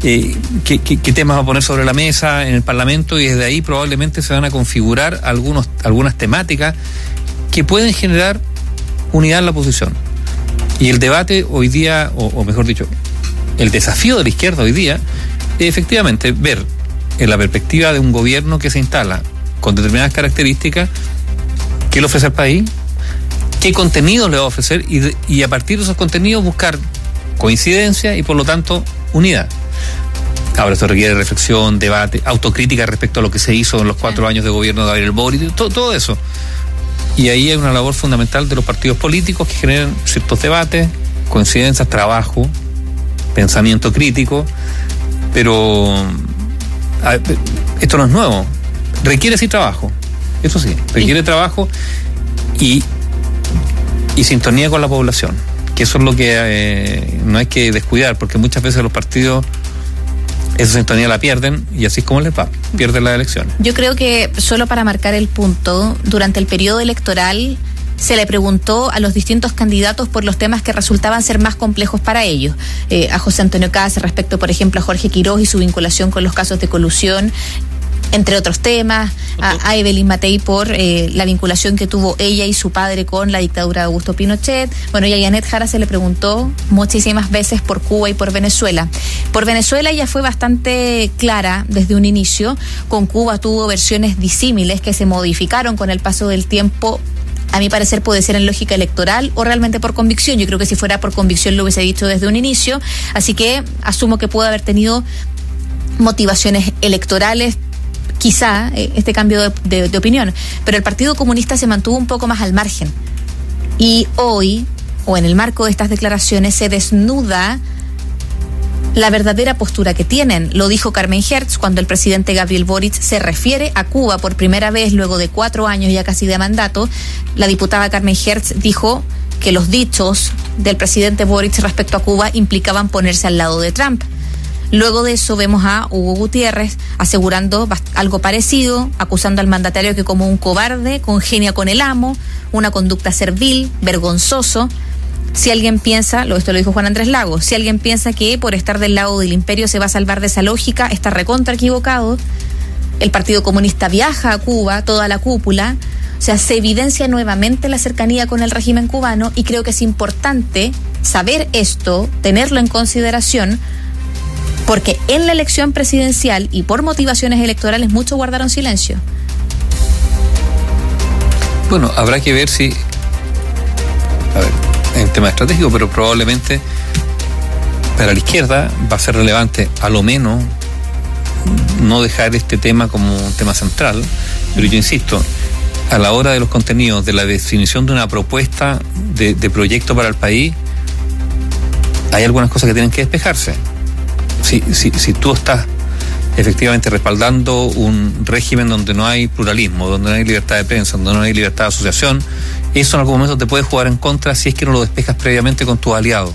Speaker 10: qué temas va a poner sobre la mesa en el Parlamento y desde ahí probablemente se van a configurar algunas temáticas que pueden generar unidad en la oposición. Y el debate hoy día, o mejor dicho, el desafío de la izquierda hoy día, es efectivamente ver en la perspectiva de un gobierno que se instala con determinadas características, qué le ofrece al país, qué contenidos le va a ofrecer y a partir de esos contenidos buscar coincidencia y por lo tanto unidad. Ahora esto requiere reflexión, debate, autocrítica respecto a lo que se hizo en los 4 años de gobierno de Gabriel Boric, todo eso. Y ahí hay una labor fundamental de los partidos políticos que generan ciertos debates, coincidencias, trabajo, pensamiento crítico, pero esto no es nuevo, requiere sí trabajo. Eso sí, requiere trabajo y sintonía con la población, que eso es lo que no hay que descuidar, porque muchas veces los partidos esa sintonía la pierden y así es como les va, pierden las elecciones.
Speaker 8: Yo creo que, solo para marcar el punto, durante el periodo electoral se le preguntó a los distintos candidatos por los temas que resultaban ser más complejos para ellos. A José Antonio Kast respecto, por ejemplo, a Jorge Quiroz y su vinculación con los casos de colusión, entre otros temas, a Evelyn Matei por la vinculación que tuvo ella y su padre con la dictadura de Augusto Pinochet. Bueno, y a Janet Jara se le preguntó muchísimas veces por Cuba y por Venezuela. Por Venezuela ella fue bastante clara desde un inicio. Con Cuba tuvo versiones disímiles que se modificaron con el paso del tiempo. A mi parecer puede ser en lógica electoral o realmente por convicción. Yo creo que si fuera por convicción lo hubiese dicho desde un inicio. Así que asumo que puede haber tenido motivaciones electorales, quizá, este cambio de opinión. Pero el Partido Comunista se mantuvo un poco más al margen. Y hoy, o en el marco de estas declaraciones, se desnuda la verdadera postura que tienen. Lo dijo Carmen Hertz cuando el presidente Gabriel Boric se refiere a Cuba por primera vez luego de 4 años ya casi de mandato. La diputada Carmen Hertz dijo que los dichos del presidente Boric respecto a Cuba implicaban ponerse al lado de Trump. Luego de eso vemos a Hugo Gutiérrez asegurando algo parecido, acusando al mandatario que como un cobarde congenia con el amo, una conducta servil, vergonzoso. Si alguien piensa, esto lo dijo Juan Andrés Lagos, si alguien piensa que por estar del lado del imperio se va a salvar de esa lógica, está recontra equivocado. El Partido Comunista viaja a Cuba, toda la cúpula, o sea, se evidencia nuevamente la cercanía con el régimen cubano, y creo que es importante saber esto, tenerlo en consideración, porque en la elección presidencial y por motivaciones electorales muchos guardaron silencio.
Speaker 30: Bueno, habrá que ver si, en tema estratégico, pero probablemente para la izquierda va a ser relevante, a lo menos, no dejar este tema como un tema central, pero yo insisto, a la hora de los contenidos, de la definición de una propuesta de proyecto para el país, hay algunas cosas que tienen que despejarse. Si tú estás efectivamente respaldando un régimen donde no hay pluralismo, donde no hay libertad de prensa, donde no hay libertad de asociación, eso en algún momento te puede jugar en contra si es que no lo despejas previamente con tus aliados.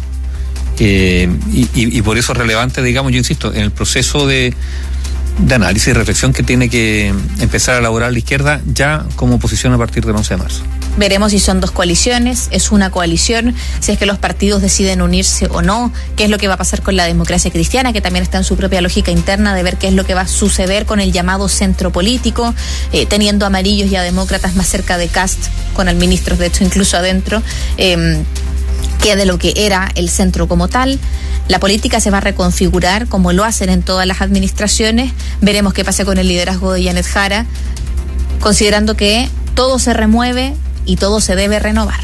Speaker 30: Y por eso es relevante, digamos, yo insisto, en el proceso de análisis y reflexión que tiene que empezar a elaborar la izquierda ya como oposición a partir del 11 de marzo.
Speaker 8: Veremos si son dos coaliciones, es una coalición, si es que los partidos deciden unirse o no, qué es lo que va a pasar con la democracia cristiana, que también está en su propia lógica interna de ver qué es lo que va a suceder con el llamado centro político, teniendo a amarillos y a demócratas más cerca de Kast, con al ministro, de hecho, incluso adentro, que de lo que era el centro como tal. La política se va a reconfigurar como lo hacen en todas las administraciones. Veremos qué pasa con el liderazgo de Janet Jara, considerando que todo se remueve y todo se debe renovar.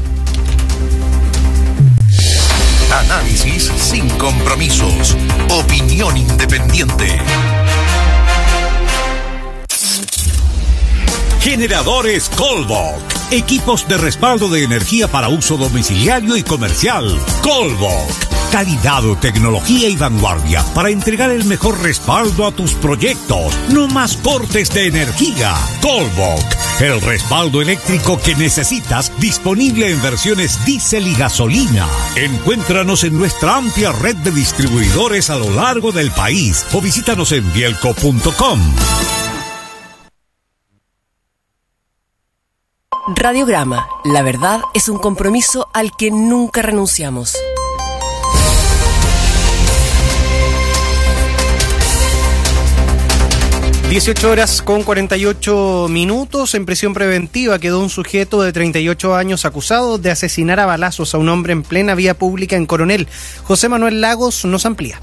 Speaker 5: Análisis sin compromisos. Opinión independiente.
Speaker 6: Generadores Colbok. Equipos de respaldo de energía para uso domiciliario y comercial. Colbok. Calidad, tecnología y vanguardia para entregar el mejor respaldo a tus proyectos. No más cortes de energía. Colbok. El respaldo eléctrico que necesitas, disponible en versiones diésel y gasolina. Encuéntranos en nuestra amplia red de distribuidores a lo largo del país o visítanos en bielco.com.
Speaker 11: Radiograma. La verdad es un compromiso al que nunca renunciamos.
Speaker 1: 18:48. En prisión preventiva quedó un sujeto de 38 años acusado de asesinar a balazos a un hombre en plena vía pública en Coronel. José Manuel Lagos nos amplía.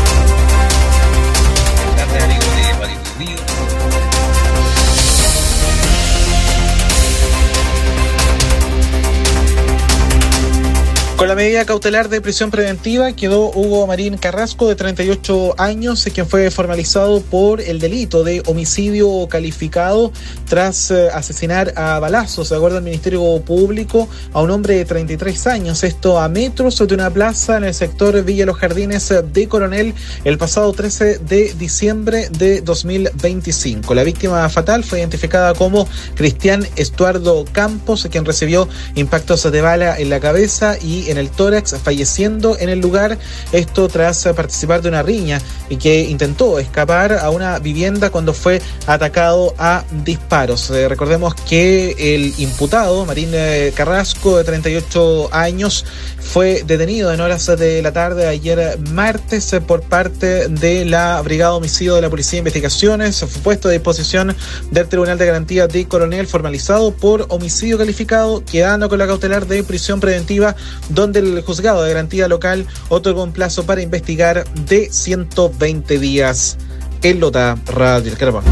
Speaker 2: Con la medida cautelar de prisión preventiva quedó Hugo Marín Carrasco, de 38 años, quien fue formalizado por el delito de homicidio calificado tras asesinar a balazos, de acuerdo al Ministerio Público, a un hombre de 33 años. Esto a metros de una plaza en el sector Villa Los Jardines de Coronel el pasado 13 de diciembre de 2025. La víctima fatal fue identificada como Cristian Estuardo Campos, quien recibió impactos de bala en la cabeza y en el tórax, falleciendo en el lugar, esto tras participar de una riña y que intentó escapar a una vivienda cuando fue atacado a disparos. Recordemos que el imputado, Marín Carrasco, de 38 años, fue detenido en horas de la tarde ayer martes por parte de la Brigada de Homicidio de la Policía de Investigaciones. Fue puesto a disposición del Tribunal de Garantía de Coronel, formalizado por homicidio calificado, quedando con la cautelar de prisión preventiva, donde el juzgado de garantía local otorgó un plazo para investigar de 120 días. En Lota, Radio El Carbón.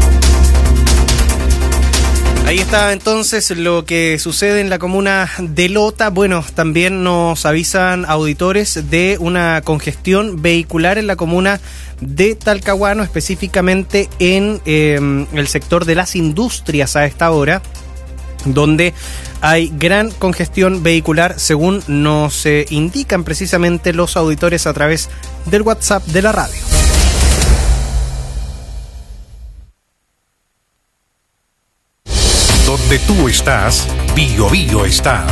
Speaker 1: Ahí está entonces lo que sucede en la comuna de Lota. Bueno, también nos avisan auditores de una congestión vehicular en la comuna de Talcahuano, específicamente en el sector de las industrias a esta hora, donde hay gran congestión vehicular, según nos indican precisamente los auditores a través del WhatsApp de la radio.
Speaker 5: Donde tú estás, Bio Bio está.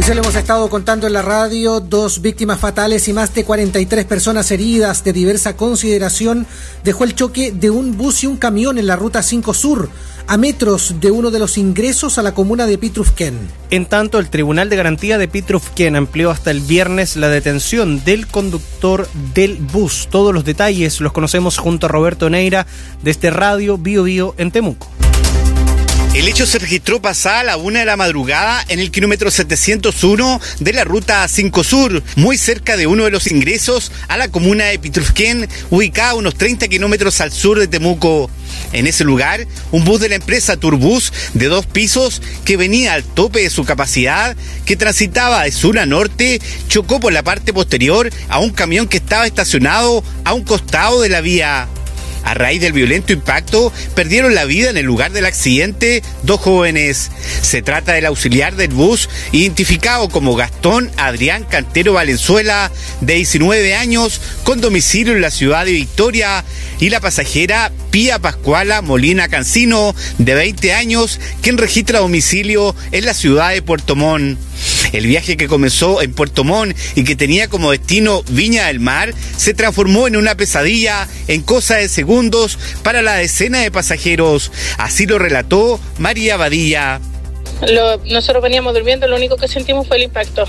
Speaker 3: Se lo hemos estado contando en la radio, 2 víctimas fatales y más de 43 personas heridas de diversa consideración dejó el choque de un bus y un camión en la ruta 5 Sur, a metros de uno de los ingresos a la comuna de Pitrufquén.
Speaker 1: En tanto, el Tribunal de Garantía de Pitrufquén amplió hasta el viernes la detención del conductor del bus. Todos los detalles los conocemos junto a Roberto Neira desde Radio Bio Bio en Temuco.
Speaker 4: El hecho se registró pasada la 1 de la madrugada en el kilómetro 701 de la ruta 5 Sur, muy cerca de uno de los ingresos a la comuna de Pitrufquén, ubicada a unos 30 kilómetros al sur de Temuco. En ese lugar, un bus de la empresa Turbus de 2 pisos que venía al tope de su capacidad, que transitaba de sur a norte, chocó por la parte posterior a un camión que estaba estacionado a un costado de la vía. A raíz del violento impacto, perdieron la vida en el lugar del accidente 2 jóvenes. Se trata del auxiliar del bus, identificado como Gastón Adrián Cantero Valenzuela, de 19 años, con domicilio en la ciudad de Victoria, y la pasajera Pía Pascuala Molina Cancino, de 20 años, quien registra domicilio en la ciudad de Puerto Montt. El viaje, que comenzó en Puerto Montt y que tenía como destino Viña del Mar, se transformó en una pesadilla en cosa de segundos para la decena de pasajeros. Así lo relató María Badilla.
Speaker 7: Nosotros veníamos durmiendo, lo único que sentimos fue el impacto.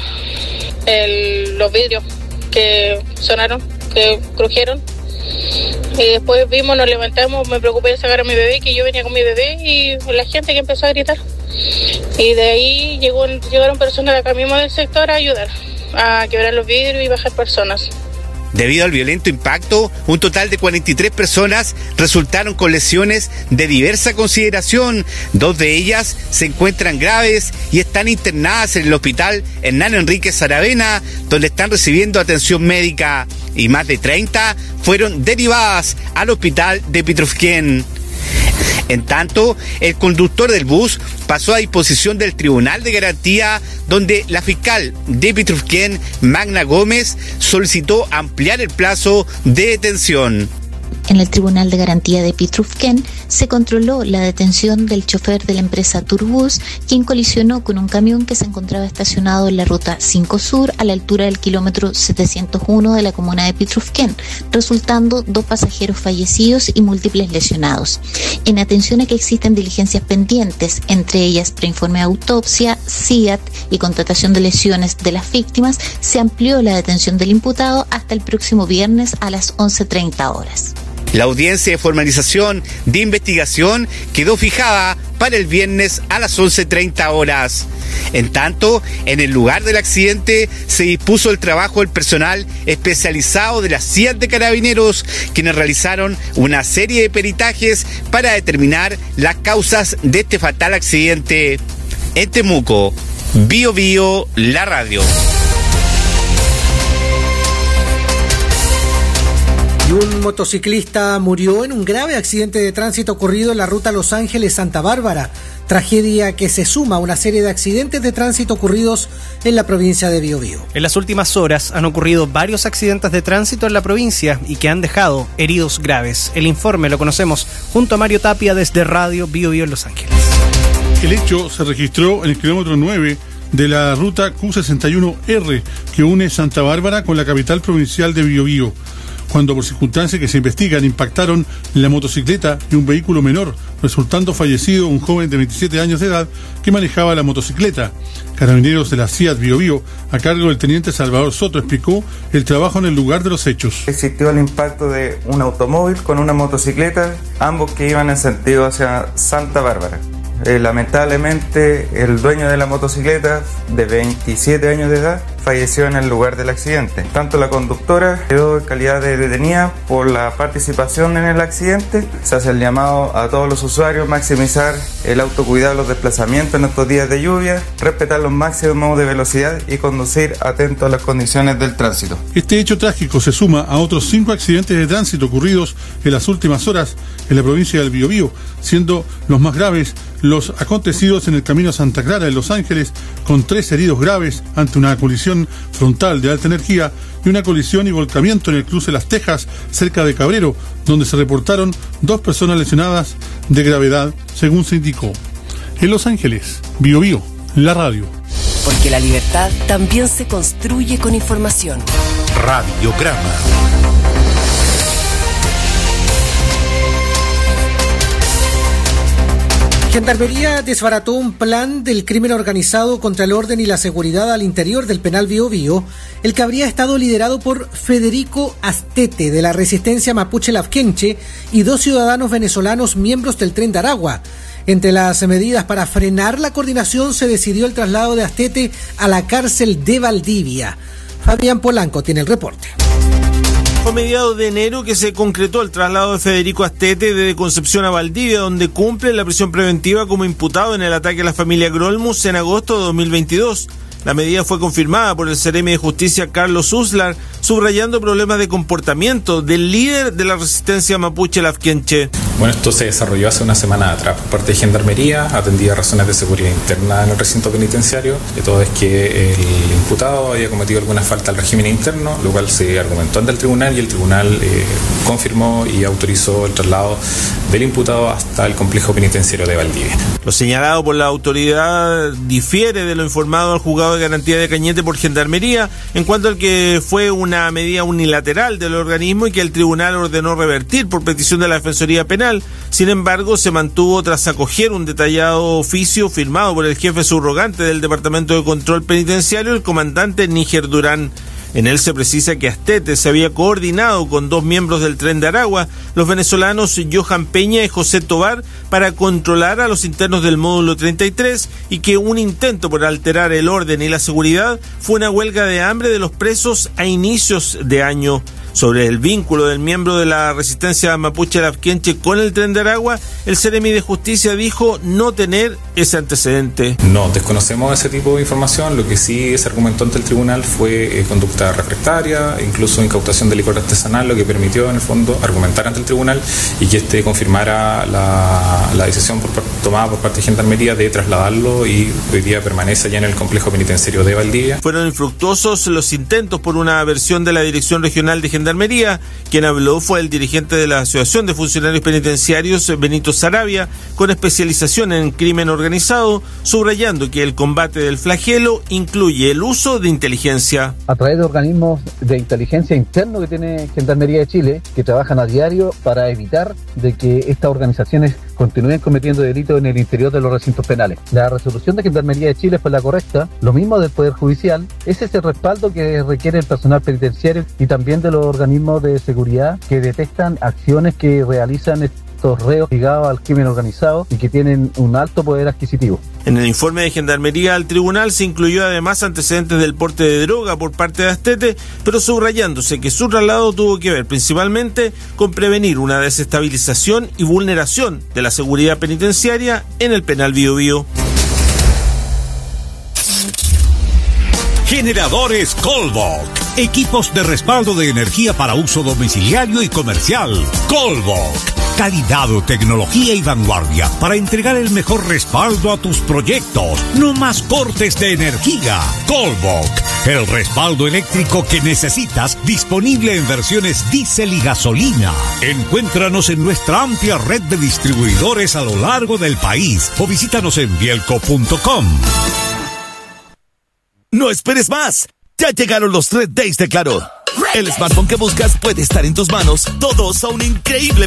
Speaker 7: Los vidrios que sonaron, que crujieron. Y después nos levantamos, me preocupé de sacar a mi bebé, que yo venía con mi bebé, y la gente que empezó a gritar. Y de ahí llegaron personas de acá mismo del sector a ayudar, a quebrar los vidrios y bajar personas.
Speaker 4: Debido al violento impacto, un total de 43 personas resultaron con lesiones de diversa consideración. 2 de ellas se encuentran graves y están internadas en el hospital Hernán Enríquez Aravena, donde están recibiendo atención médica, y más de 30 fueron derivadas al hospital de Pitrufquén. En tanto, el conductor del bus pasó a disposición del Tribunal de Garantía, donde la fiscal de Pitrufquén, Magna Gómez, solicitó ampliar el plazo de detención.
Speaker 29: En el Tribunal de Garantía de Pitrufquén se controló la detención del chofer de la empresa Turbus, quien colisionó con un camión que se encontraba estacionado en la ruta 5 Sur a la altura del kilómetro 701 de la comuna de Pitrufquén, resultando 2 pasajeros fallecidos y múltiples lesionados. En atención a que existen diligencias pendientes, entre ellas preinforme de autopsia, CIAT y constatación de lesiones de las víctimas, se amplió la detención del imputado hasta el próximo viernes a las 11:30 horas.
Speaker 4: La audiencia de formalización de investigación quedó fijada para el viernes a las 11:30 horas. En tanto, en el lugar del accidente se dispuso el trabajo del personal especializado de la CIAT de Carabineros, quienes realizaron una serie de peritajes para determinar las causas de este fatal accidente. En Temuco, Bio Bio, la radio.
Speaker 3: Un motociclista murió en un grave accidente de tránsito ocurrido en la ruta Los Ángeles-Santa Bárbara, tragedia que se suma a una serie de accidentes de tránsito ocurridos en la provincia de Biobío.
Speaker 1: En las últimas horas han ocurrido varios accidentes de tránsito en la provincia y que han dejado heridos graves. El informe lo conocemos junto a Mario Tapia desde Radio Bio Bio en Los Ángeles.
Speaker 12: El hecho se registró en el kilómetro 9 de la ruta Q61R, que une Santa Bárbara con la capital provincial de Biobío, cuando por circunstancias que se investigan impactaron la motocicleta y un vehículo menor, resultando fallecido un joven de 27 años de edad que manejaba la motocicleta. Carabineros de la CIAT Biobío, a cargo del teniente Salvador Soto, explicó el trabajo en el lugar de los hechos.
Speaker 13: Existió el impacto de un automóvil con una motocicleta, ambos que iban en sentido hacia Santa Bárbara. Lamentablemente, el dueño de la motocicleta, de 27 años de edad, falleció en el lugar del accidente. Tanto la conductora quedó en calidad de detenida por la participación en el accidente. Se hace el llamado a todos los usuarios maximizar el autocuidado, los desplazamientos en estos días de lluvia, respetar los máximos de velocidad y conducir atento a las condiciones del tránsito.
Speaker 12: Este hecho trágico se suma a otros 5 accidentes de tránsito ocurridos en las últimas horas en la provincia del Biobío, siendo los más graves los acontecidos en el camino a Santa Clara de Los Ángeles, con 3 heridos graves ante una colisión frontal de alta energía y una colisión y volcamiento en el cruce Las Tejas, cerca de Cabrero, donde se reportaron 2 personas lesionadas de gravedad, según se indicó. En Los Ángeles, Bio Bio, la radio.
Speaker 11: Porque la libertad también se construye con información.
Speaker 5: Radiograma.
Speaker 3: Gendarmería desbarató un plan del crimen organizado contra el orden y la seguridad al interior del penal Biobío, el que habría estado liderado por Federico Astete, de la resistencia mapuche Lafkenche, y 2 ciudadanos venezolanos miembros del Tren de Aragua. Entre las medidas para frenar la coordinación se decidió el traslado de Astete a la cárcel de Valdivia. Fabián Polanco tiene el reporte.
Speaker 9: Fue a mediados de enero que se concretó el traslado de Federico Astete desde Concepción a Valdivia, donde cumple la prisión preventiva como imputado en el ataque a la familia Grolmus en agosto de 2022. La medida fue confirmada por el Seremi de Justicia Carlos Uslar, subrayando problemas de comportamiento del líder de la resistencia mapuche Lafkenche.
Speaker 14: Bueno, esto se desarrolló hace una semana atrás por parte de Gendarmería, atendía razones de seguridad interna en el recinto penitenciario. De todo es que el imputado había cometido alguna falta al régimen interno, lo cual se argumentó ante el tribunal y el tribunal confirmó y autorizó el traslado del imputado hasta el complejo penitenciario de Valdivia.
Speaker 9: Lo señalado por la autoridad difiere de lo informado al juzgado de garantía de Cañete por Gendarmería, en cuanto al que fue una medida unilateral del organismo y que el tribunal ordenó revertir por petición de la Defensoría Penal. Sin embargo, se mantuvo tras acoger un detallado oficio firmado por el jefe subrogante del Departamento de Control Penitenciario, el comandante Níger Durán. En él se precisa que Astete se había coordinado con 2 miembros del Tren de Aragua, los venezolanos Johan Peña y José Tobar, para controlar a los internos del módulo 33 y que un intento por alterar el orden y la seguridad fue una huelga de hambre de los presos a inicios de año. Sobre el vínculo del miembro de la resistencia mapuche Lafkenche con el Tren de Aragua, el Seremi de Justicia dijo no tener ese antecedente.
Speaker 14: No, desconocemos ese tipo de información. Lo que sí se argumentó ante el tribunal fue conducta refractaria, incluso incautación de licor artesanal, lo que permitió en el fondo argumentar ante el tribunal y que este confirmara la decisión tomada por parte de Gendarmería de trasladarlo, y hoy día permanece allá en el complejo penitenciario de Valdivia.
Speaker 9: Fueron infructuosos los intentos por una versión de la Dirección Regional de Gendarmería. Quien habló fue el dirigente de la Asociación de Funcionarios Penitenciarios, Benito Sarabia, con especialización en crimen organizado, subrayando que el combate del flagelo incluye el uso de inteligencia.
Speaker 15: A través de organismos de inteligencia interno que tiene Gendarmería de Chile, que trabajan a diario para evitar de que estas organizaciones continúen cometiendo delitos en el interior de los recintos penales. La resolución de Gendarmería de Chile fue la correcta, lo mismo del Poder Judicial. Ese es el respaldo que requiere el personal penitenciario y también de los organismos de seguridad que detectan acciones que realizan estos reos ligados al crimen organizado y que tienen un alto poder adquisitivo.
Speaker 9: En el informe de Gendarmería al tribunal se incluyó además antecedentes del porte de droga por parte de Astete, pero subrayándose que su traslado tuvo que ver principalmente con prevenir una desestabilización y vulneración de la seguridad penitenciaria en el penal Biobío.
Speaker 5: Generadores Colbok. Equipos de respaldo de energía para uso domiciliario y comercial. Colbok. Calidad, tecnología y vanguardia para entregar el mejor respaldo a tus proyectos. No más cortes de energía. Colbok. El respaldo eléctrico que necesitas, disponible en versiones diésel y gasolina. Encuéntranos en nuestra amplia red de distribuidores a lo largo del país o visítanos en bielco.com.
Speaker 16: No esperes más. Ya llegaron los Red Days de Claro. El smartphone que buscas puede estar en tus manos, todos a un increíble